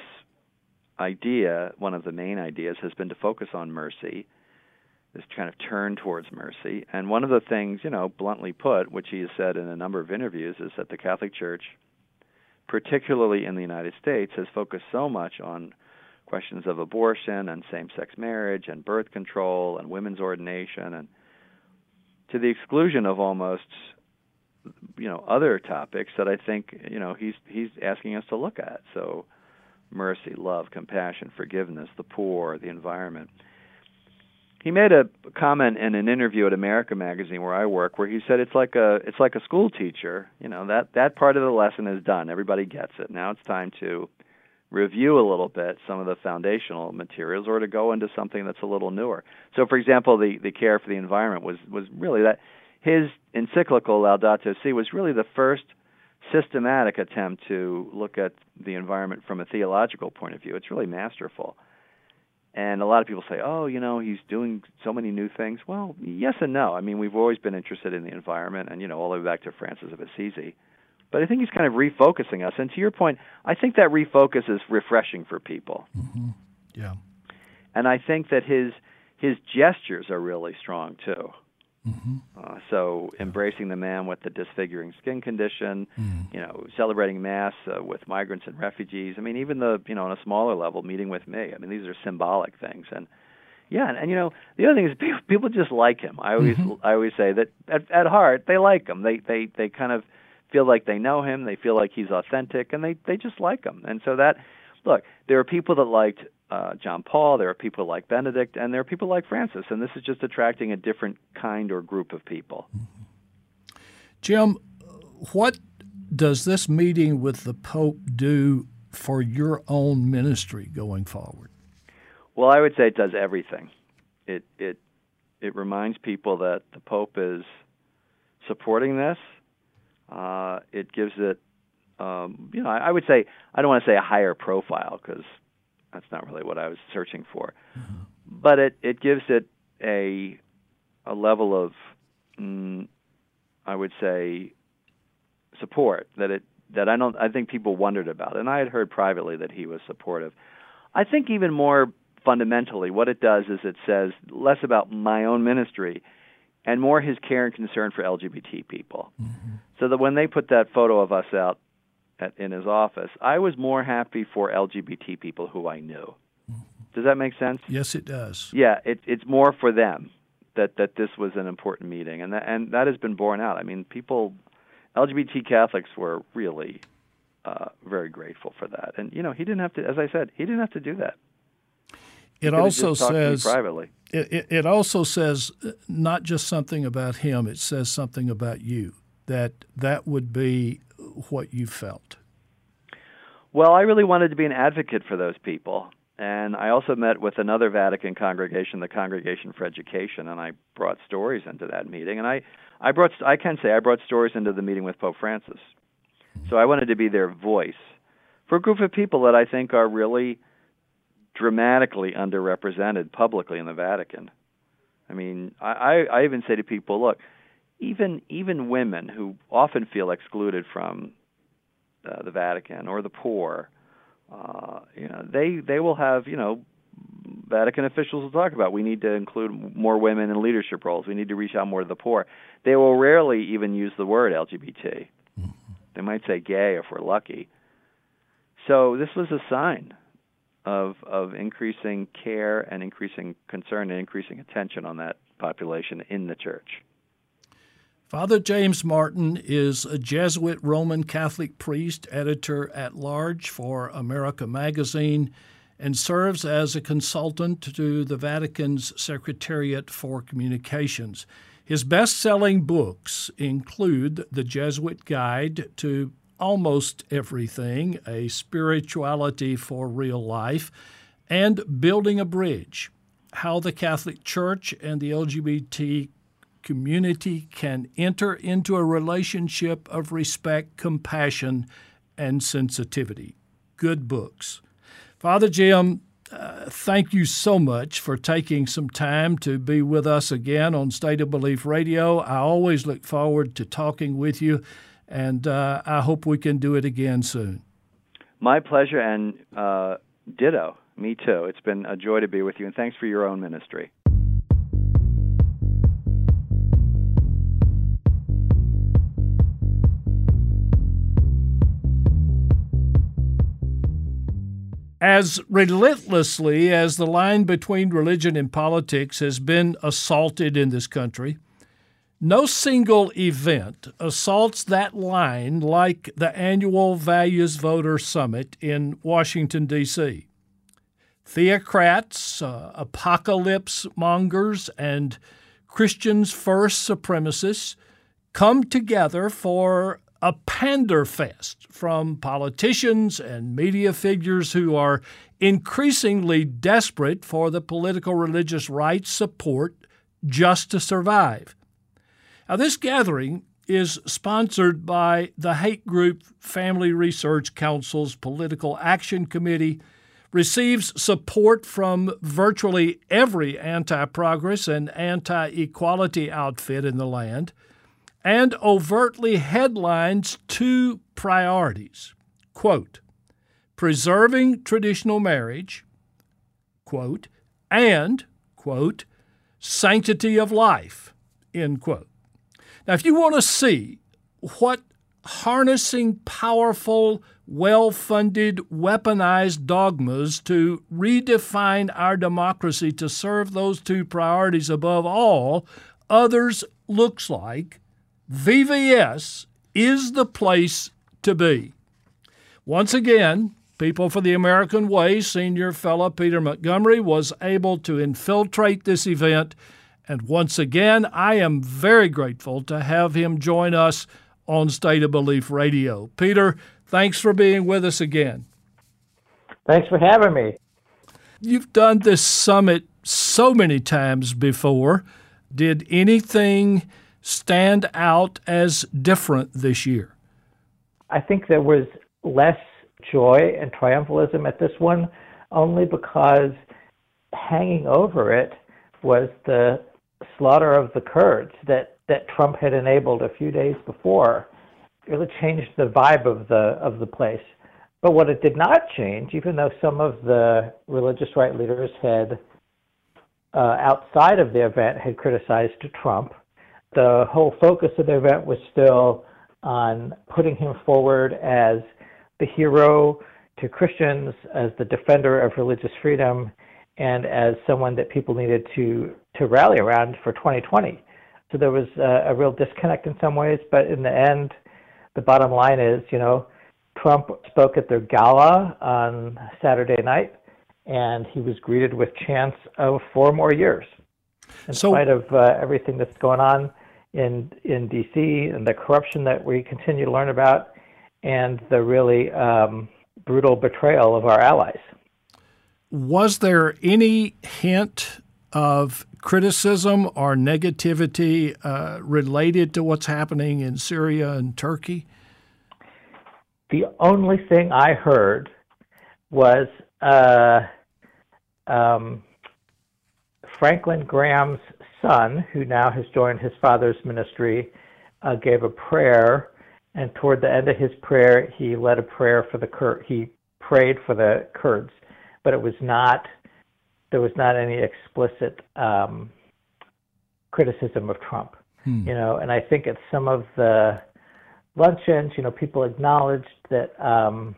idea, one of the main ideas, has been to focus on mercy, this kind of turn towards mercy. And one of the things, you know, bluntly put, which he has said in a number of interviews, is that the Catholic Church, particularly in the United States, has focused so much on questions of abortion and same-sex marriage and birth control and women's ordination, and to the exclusion of almost, you know, other topics that I think, you know, he's he's asking us to look at. So mercy, love, compassion, forgiveness, the poor, the environment. He made a comment in an interview at America Magazine, where I work, where he said it's like a it's like a school teacher. You know, that that part of the lesson is done. Everybody gets it. Now it's time to review a little bit some of the foundational materials, or to go into something that's a little newer. So, for example, the, the care for the environment was, was really that. His encyclical Laudato Si was really the first systematic attempt to look at the environment from a theological point of view. It's really masterful. And a lot of people say, oh, you know, he's doing so many new things. Well, yes and no. I mean, we've always been interested in the environment, and, you know, all the way back to Francis of Assisi. But I think he's kind of refocusing us. And to your point, I think that refocus is refreshing for people. Mm-hmm. Yeah. And I think that his his gestures are really strong, too. Mm-hmm. Uh, so embracing the man with the disfiguring skin condition, mm. you know, celebrating Mass uh, with migrants and refugees. I mean, even the, you know, on a smaller level, meeting with me. I mean, these are symbolic things. And, yeah, and, and you know, the other thing is people, people just like him. I always mm-hmm. I always say that at, at heart, they like him. They, they, they kind of feel like they know him. They feel like he's authentic, and they, they just like him. And so that, look, there are people that liked Uh, John Paul, there are people like Benedict, and there are people like Francis, and this is just attracting a different kind or group of people. Jim, what does this meeting with the Pope do for your own ministry going forward? Well, I would say it does everything. It it it reminds people that the Pope is supporting this. Uh, it gives it, um, you know, I, I would say, I don't want to say a higher profile, because that's not really what I was searching for. Mm-hmm. But it, it gives it a a level of, mm, I would say, support that it that I don't I think people wondered about. And I had heard privately that he was supportive. I think even more fundamentally, what it does is it says less about my own ministry and more his care and concern for L G B T people. Mm-hmm. So that when they put that photo of us out At, in his office, I was more happy for L G B T people who I knew. Does that make sense? Yes, it does. Yeah, it, it's more for them that, that this was an important meeting, and that, and that has been borne out. I mean, people, L G B T Catholics were really uh, very grateful for that. And, you know, he didn't have to, as I said, he didn't have to do that. He it also says privately. It, it, it also says not just something about him, it says something about you, that that would be what you felt. Well, I really wanted to be an advocate for those people. And I also met with another Vatican congregation, the Congregation for Education, and I brought stories into that meeting. And I, I brought, I can say I brought stories into the meeting with Pope Francis. So I wanted to be their voice for a group of people that I think are really dramatically underrepresented publicly in the Vatican. I mean, I, I even say to people, look, even even women who often feel excluded from uh, the Vatican, or the poor, uh, you know, they they will have, you know, Vatican officials will talk about, we need to include more women in leadership roles. We need to reach out more to the poor. They will rarely even use the word L G B T. Mm-hmm. They might say gay if we're lucky. So this was a sign of of increasing care and increasing concern and increasing attention on that population in the church. Father James Martin is a Jesuit Roman Catholic priest, editor-at-large for America Magazine, and serves as a consultant to the Vatican's Secretariat for Communications. His best-selling books include The Jesuit Guide to Almost Everything, A Spirituality for Real Life, and Building a Bridge, How the Catholic Church and the L G B T community can enter into a relationship of respect, compassion, and sensitivity. Good books. Father Jim, uh, thank you so much for taking some time to be with us again on State of Belief Radio. I always look forward to talking with you, and uh, I hope we can do it again soon. My pleasure, and uh, ditto. Me too. It's been a joy to be with you, and thanks for your own ministry. As relentlessly as the line between religion and politics has been assaulted in this country, no single event assaults that line like the annual Values Voter Summit in Washington, D C Theocrats, uh, apocalypse mongers, and Christians first supremacists come together for a pander fest from politicians and media figures who are increasingly desperate for the political religious right support just to survive. Now, this gathering is sponsored by the hate group Family Research Council's Political Action Committee, receives support from virtually every anti-progress and anti-equality outfit in the land, and overtly headlines two priorities, quote, preserving traditional marriage, quote, and, quote, sanctity of life, end quote. Now, if you want to see what harnessing powerful, well-funded, weaponized dogmas to redefine our democracy to serve those two priorities above all others looks like, V V S is the place to be. Once again, People for the American Way senior fellow Peter Montgomery was able to infiltrate this event, and once again, I am very grateful to have him join us on State of Belief Radio. Peter, thanks for being with us again. Thanks for having me. You've done this summit so many times before. Did anything stand out as different this year? I think there was less joy and triumphalism at this one, only because hanging over it was the slaughter of the Kurds that, that Trump had enabled a few days before. It really changed the vibe of the of the place. But what it did not change, even though some of the religious right leaders had, uh, outside of the event, had criticized Trump, the whole focus of the event was still on putting him forward as the hero to Christians, as the defender of religious freedom, and as someone that people needed to, to rally around for twenty twenty. So there was a, a real disconnect in some ways, but in the end, the bottom line is, you know, Trump spoke at their gala on Saturday night, and he was greeted with chants of four more years. In so, spite of uh, everything that's going on in in D C and the corruption that we continue to learn about, and the really um, brutal betrayal of our allies. Was there any hint of criticism or negativity uh, related to what's happening in Syria and Turkey? The only thing I heard was uh, um, Franklin Graham's son, who now has joined his father's ministry, uh, gave a prayer, and toward the end of his prayer, he led a prayer for the Kur- he prayed for the Kurds, but it was not there was not any explicit um, criticism of Trump, hmm. you know. And I think at some of the luncheons, you know, people acknowledged that, um,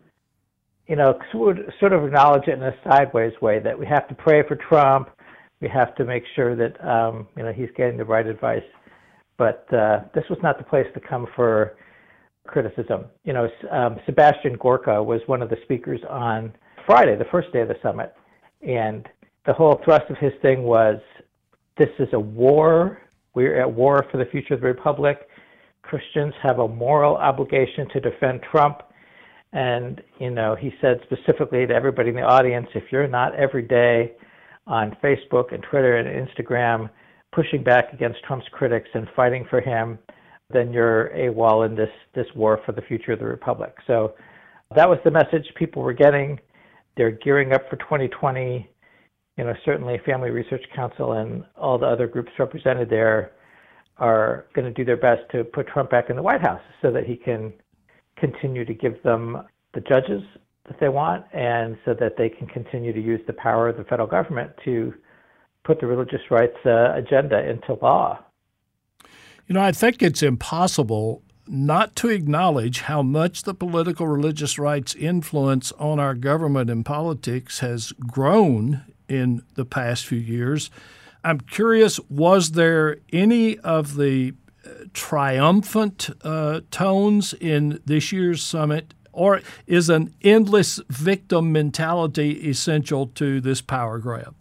you know, sort of acknowledge it in a sideways way that we have to pray for Trump, we have to make sure that um, you know he's getting the right advice. But uh, this was not the place to come for criticism. You know, um, Sebastian Gorka was one of the speakers on Friday, the first day of the summit, and the whole thrust of his thing was, this is a war. We're at war for the future of the Republic. Christians have a moral obligation to defend Trump. And, you know, he said specifically to everybody in the audience, if you're not every day on Facebook and Twitter and Instagram pushing back against Trump's critics and fighting for him, then you're AWOL in this, this war for the future of the Republic. So that was the message people were getting. They're gearing up for twenty twenty. You know, certainly Family Research Council and all the other groups represented there are going to do their best to put Trump back in the White House so that he can continue to give them the judges that they want, and so that they can continue to use the power of the federal government to put the religious rights uh, agenda into law. You know, I think it's impossible not to acknowledge how much the political religious rights influence on our government and politics has grown in the past few years. I'm curious, was there any of the triumphant uh, tones in this year's summit, or is an endless victim mentality essential to this power grab?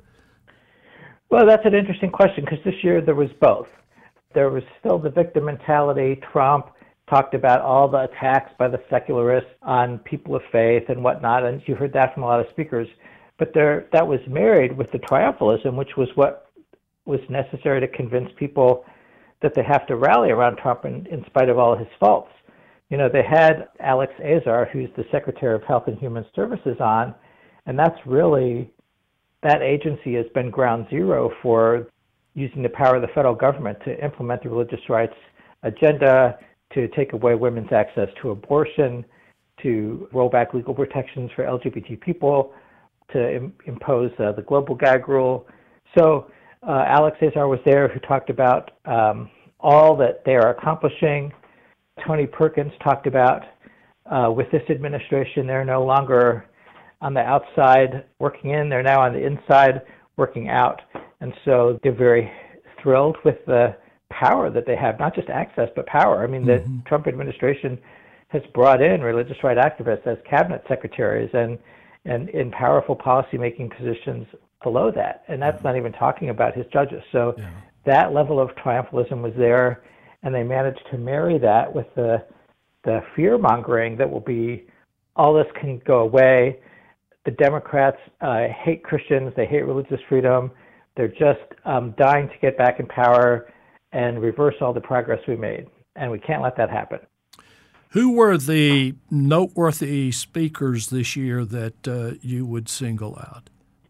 Well, that's an interesting question, because this year there was both. There was still the victim mentality. Trump talked about all the attacks by the secularists on people of faith and whatnot, and you heard that from a lot of speakers. But there, that was married with the triumphalism, which was what was necessary to convince people that they have to rally around Trump in, in spite of all his faults. You know, they had Alex Azar, who's the Secretary of Health and Human Services, on, and that's really, that agency has been ground zero for using the power of the federal government to implement the religious rights agenda, to take away women's access to abortion, to roll back legal protections for L G B T people, to im- impose uh, the global gag rule. So uh, Alex Azar was there, who talked about um, all that they are accomplishing. Tony Perkins talked about uh, with this administration, they're no longer on the outside working in, they're now on the inside working out. And so they're very thrilled with the power that they have, not just access, but power. I mean, mm-hmm. the Trump administration has brought in religious right activists as cabinet secretaries and, and in powerful policymaking positions below that. And that's yeah. not even talking about his judges. So yeah. that level of triumphalism was there, and they managed to marry that with the the fear-mongering that will be, all this can go away. The Democrats uh, hate Christians. They hate religious freedom. They're just um, dying to get back in power and reverse all the progress we made. And we can't let that happen. Who were the noteworthy speakers this year that uh, you would single out?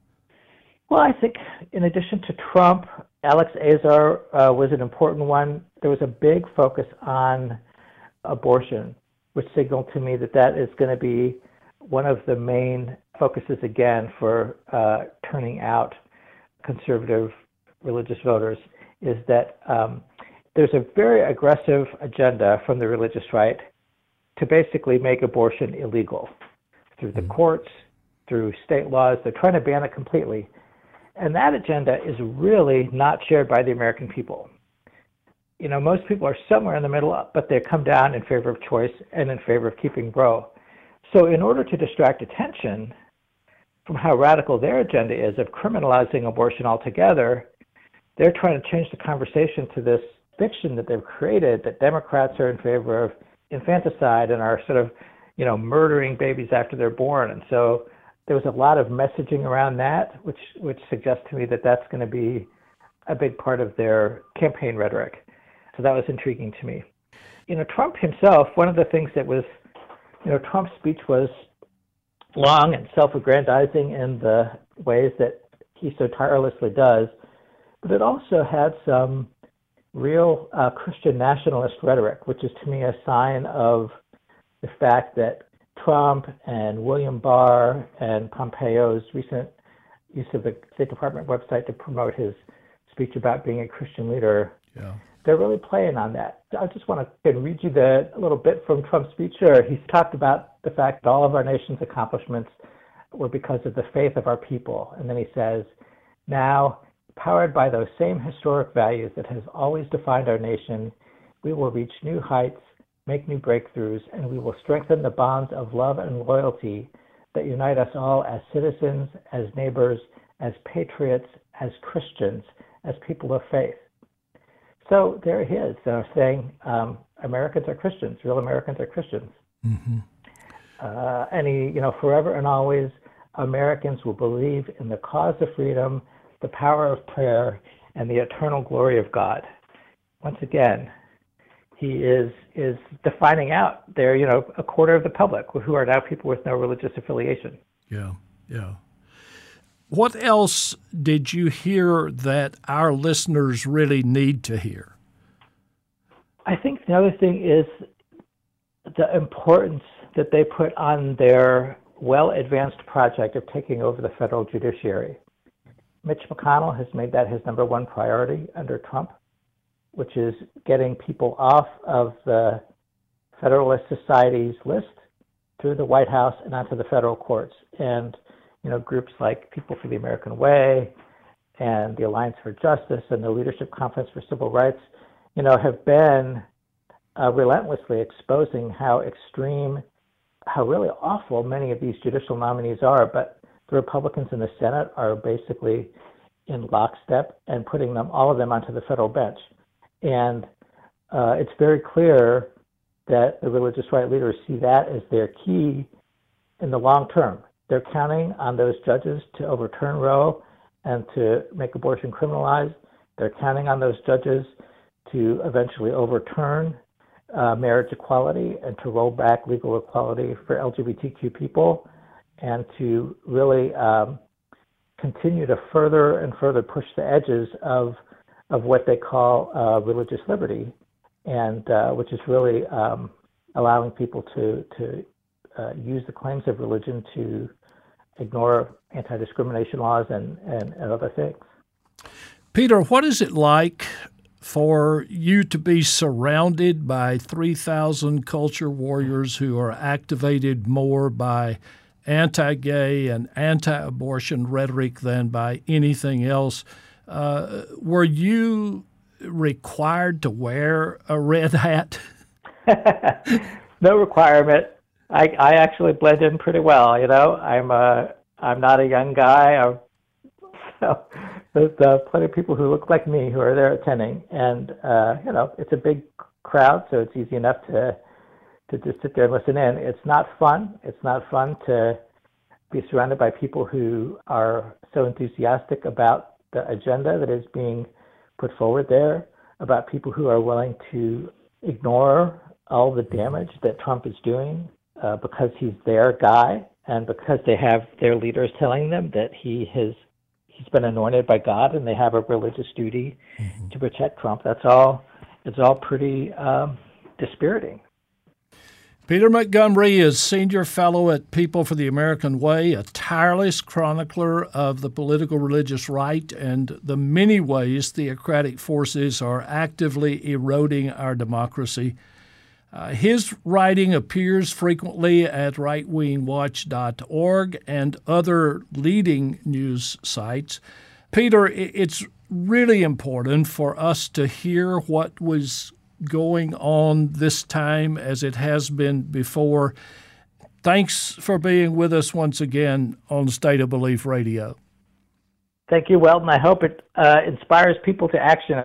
Well, I think in addition to Trump, Alex Azar uh, was an important one. There was a big focus on abortion, which signaled to me that that is going to be one of the main focuses again for uh, turning out conservative religious voters, is that um, there's a very aggressive agenda from the religious right to basically make abortion illegal through the courts, through state laws. They're trying to ban it completely. And that agenda is really not shared by the American people. You know, most people are somewhere in the middle, but they come down in favor of choice and in favor of keeping Roe. So in order to distract attention from how radical their agenda is of criminalizing abortion altogether, they're trying to change the conversation to this fiction that they've created, that Democrats are in favor of infanticide and are sort of, you know, murdering babies after they're born. And so there was a lot of messaging around that, which which suggests to me that that's going to be a big part of their campaign rhetoric. So that was intriguing to me. You know, Trump himself, one of the things that was, you know, Trump's speech was long and self-aggrandizing in the ways that he so tirelessly does, but it also had some real uh, Christian nationalist rhetoric, which is to me a sign of the fact that Trump and William Barr and Pompeo's recent use of the State Department website to promote his speech about being a Christian leader, yeah. they're really playing on that. I just want to read you the, a little bit from Trump's speech here. He's talked about the fact that all of our nation's accomplishments were because of the faith of our people. And then he says, now, powered by those same historic values that has always defined our nation, we will reach new heights, make new breakthroughs, and we will strengthen the bonds of love and loyalty that unite us all as citizens, as neighbors, as patriots, as Christians, as people of faith. So there he is, uh, saying um, Americans are Christians, real Americans are Christians. Mm-hmm. Uh, and he, you know, forever and always, Americans will believe in the cause of freedom, the power of prayer, and the eternal glory of God. Once again, he is is defining out there, you know, a quarter of the public who are now people with no religious affiliation. Yeah, yeah. What else did you hear that our listeners really need to hear? I think the other thing is the importance that they put on their well-advanced project of taking over the federal judiciary. Mitch McConnell has made that his number one priority under Trump, which is getting people off of the Federalist Society's list through the White House and onto the federal courts. And, you know, groups like People for the American Way and the Alliance for Justice and the Leadership Conference for Civil Rights, you know, have been uh, relentlessly exposing how extreme, how really awful many of these judicial nominees are. But the Republicans in the Senate are basically in lockstep and putting them, all of them, onto the federal bench. And uh, it's very clear that the religious right leaders see that as their key in the long term. They're counting on those judges to overturn Roe and to make abortion criminalized. They're counting on those judges to eventually overturn uh, marriage equality and to roll back legal equality for L G B T Q people, and to really um, continue to further and further push the edges of of what they call uh, religious liberty, and uh, which is really um, allowing people to to uh, use the claims of religion to ignore anti-discrimination laws and, and, and other things. Peter, what is it like for you to be surrounded by three thousand culture warriors who are activated more by anti-gay and anti-abortion rhetoric than by anything else? Uh, were you required to wear a red hat? No requirement. I, I actually blend in pretty well. You know, I'm a I'm not a young guy. I'm, so there's uh, plenty of people who look like me who are there attending, and uh, you know, it's a big crowd, so it's easy enough to to just sit there and listen in. It's not fun. It's not fun to be surrounded by people who are so enthusiastic about the agenda that is being put forward there, about people who are willing to ignore all the damage that Trump is doing uh, because he's their guy and because they have their leaders telling them that he has he's been anointed by God and they have a religious duty mm-hmm. to protect Trump. That's all. It's all pretty um, dispiriting. Peter Montgomery is Senior Fellow at People for the American Way, a tireless chronicler of the political religious right and the many ways theocratic forces are actively eroding our democracy. Uh, his writing appears frequently at right wing watch dot org and other leading news sites. Peter, it's really important for us to hear what was going on this time as it has been before. Thanks for being with us once again on State of Belief Radio. Thank you, Weldon. I hope it uh, inspires people to action.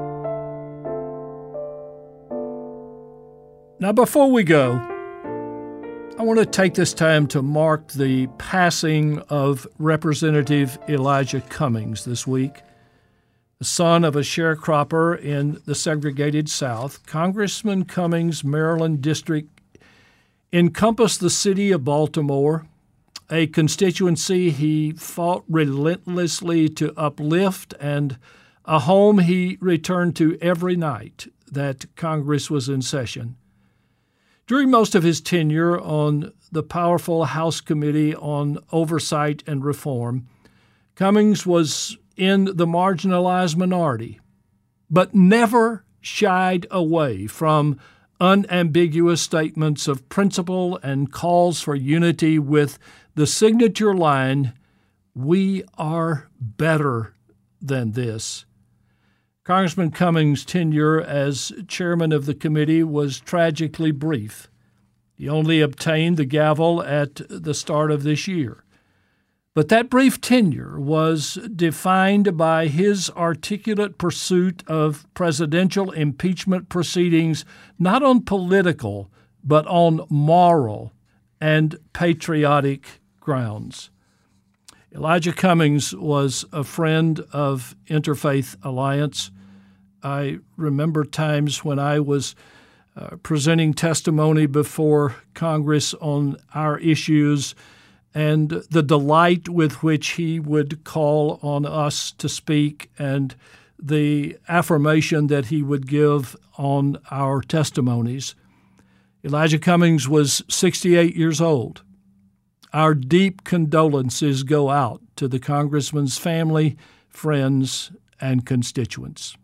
Now, before we go, I want to take this time to mark the passing of Representative Elijah Cummings this week. The son of a sharecropper in the segregated South, Congressman Cummings' Maryland district encompassed the city of Baltimore, a constituency he fought relentlessly to uplift and a home he returned to every night that Congress was in session. During most of his tenure on the powerful House Committee on Oversight and Reform, Cummings was in the marginalized minority, but never shied away from unambiguous statements of principle and calls for unity with the signature line, "We are better than this." Congressman Cummings' tenure as chairman of the committee was tragically brief. He only obtained the gavel at the start of this year. But that brief tenure was defined by his articulate pursuit of presidential impeachment proceedings, not on political, but on moral and patriotic grounds. Elijah Cummings was a friend of Interfaith Alliance. I remember times when I was uh, presenting testimony before Congress on our issues and the delight with which he would call on us to speak and the affirmation that he would give on our testimonies. Elijah Cummings was sixty-eight years old. Our deep condolences go out to the Congressman's family, friends, and constituents.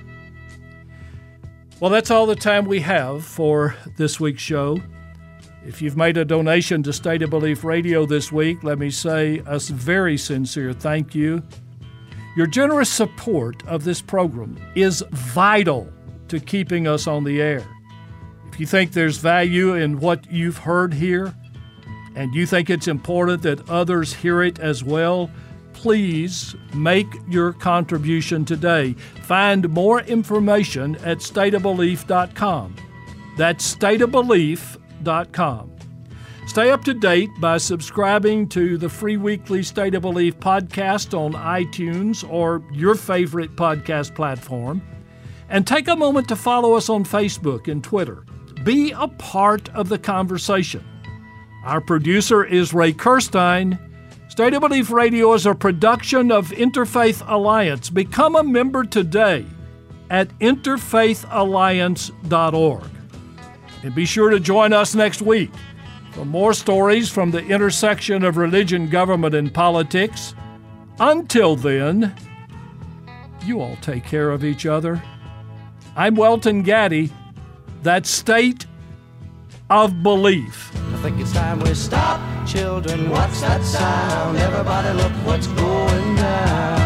Well, that's all the time we have for this week's show. If you've made a donation to State of Belief Radio this week, let me say a very sincere thank you. Your generous support of this program is vital to keeping us on the air. If you think there's value in what you've heard here, and you think it's important that others hear it as well, please make your contribution today. Find more information at state of belief dot com. That's state of belief dot com. Stay up to date by subscribing to the free weekly State of Belief podcast on iTunes or your favorite podcast platform. And take a moment to follow us on Facebook and Twitter. Be a part of the conversation. Our producer is Ray Kirstein. State of Belief Radio is a production of Interfaith Alliance. Become a member today at interfaith alliance dot org. And be sure to join us next week for more stories from the intersection of religion, government, and politics. Until then, you all take care of each other. I'm Welton Gaddy. That's State of Belief. I think it's time we stop. Children, what's that sound? Everybody look what's going down.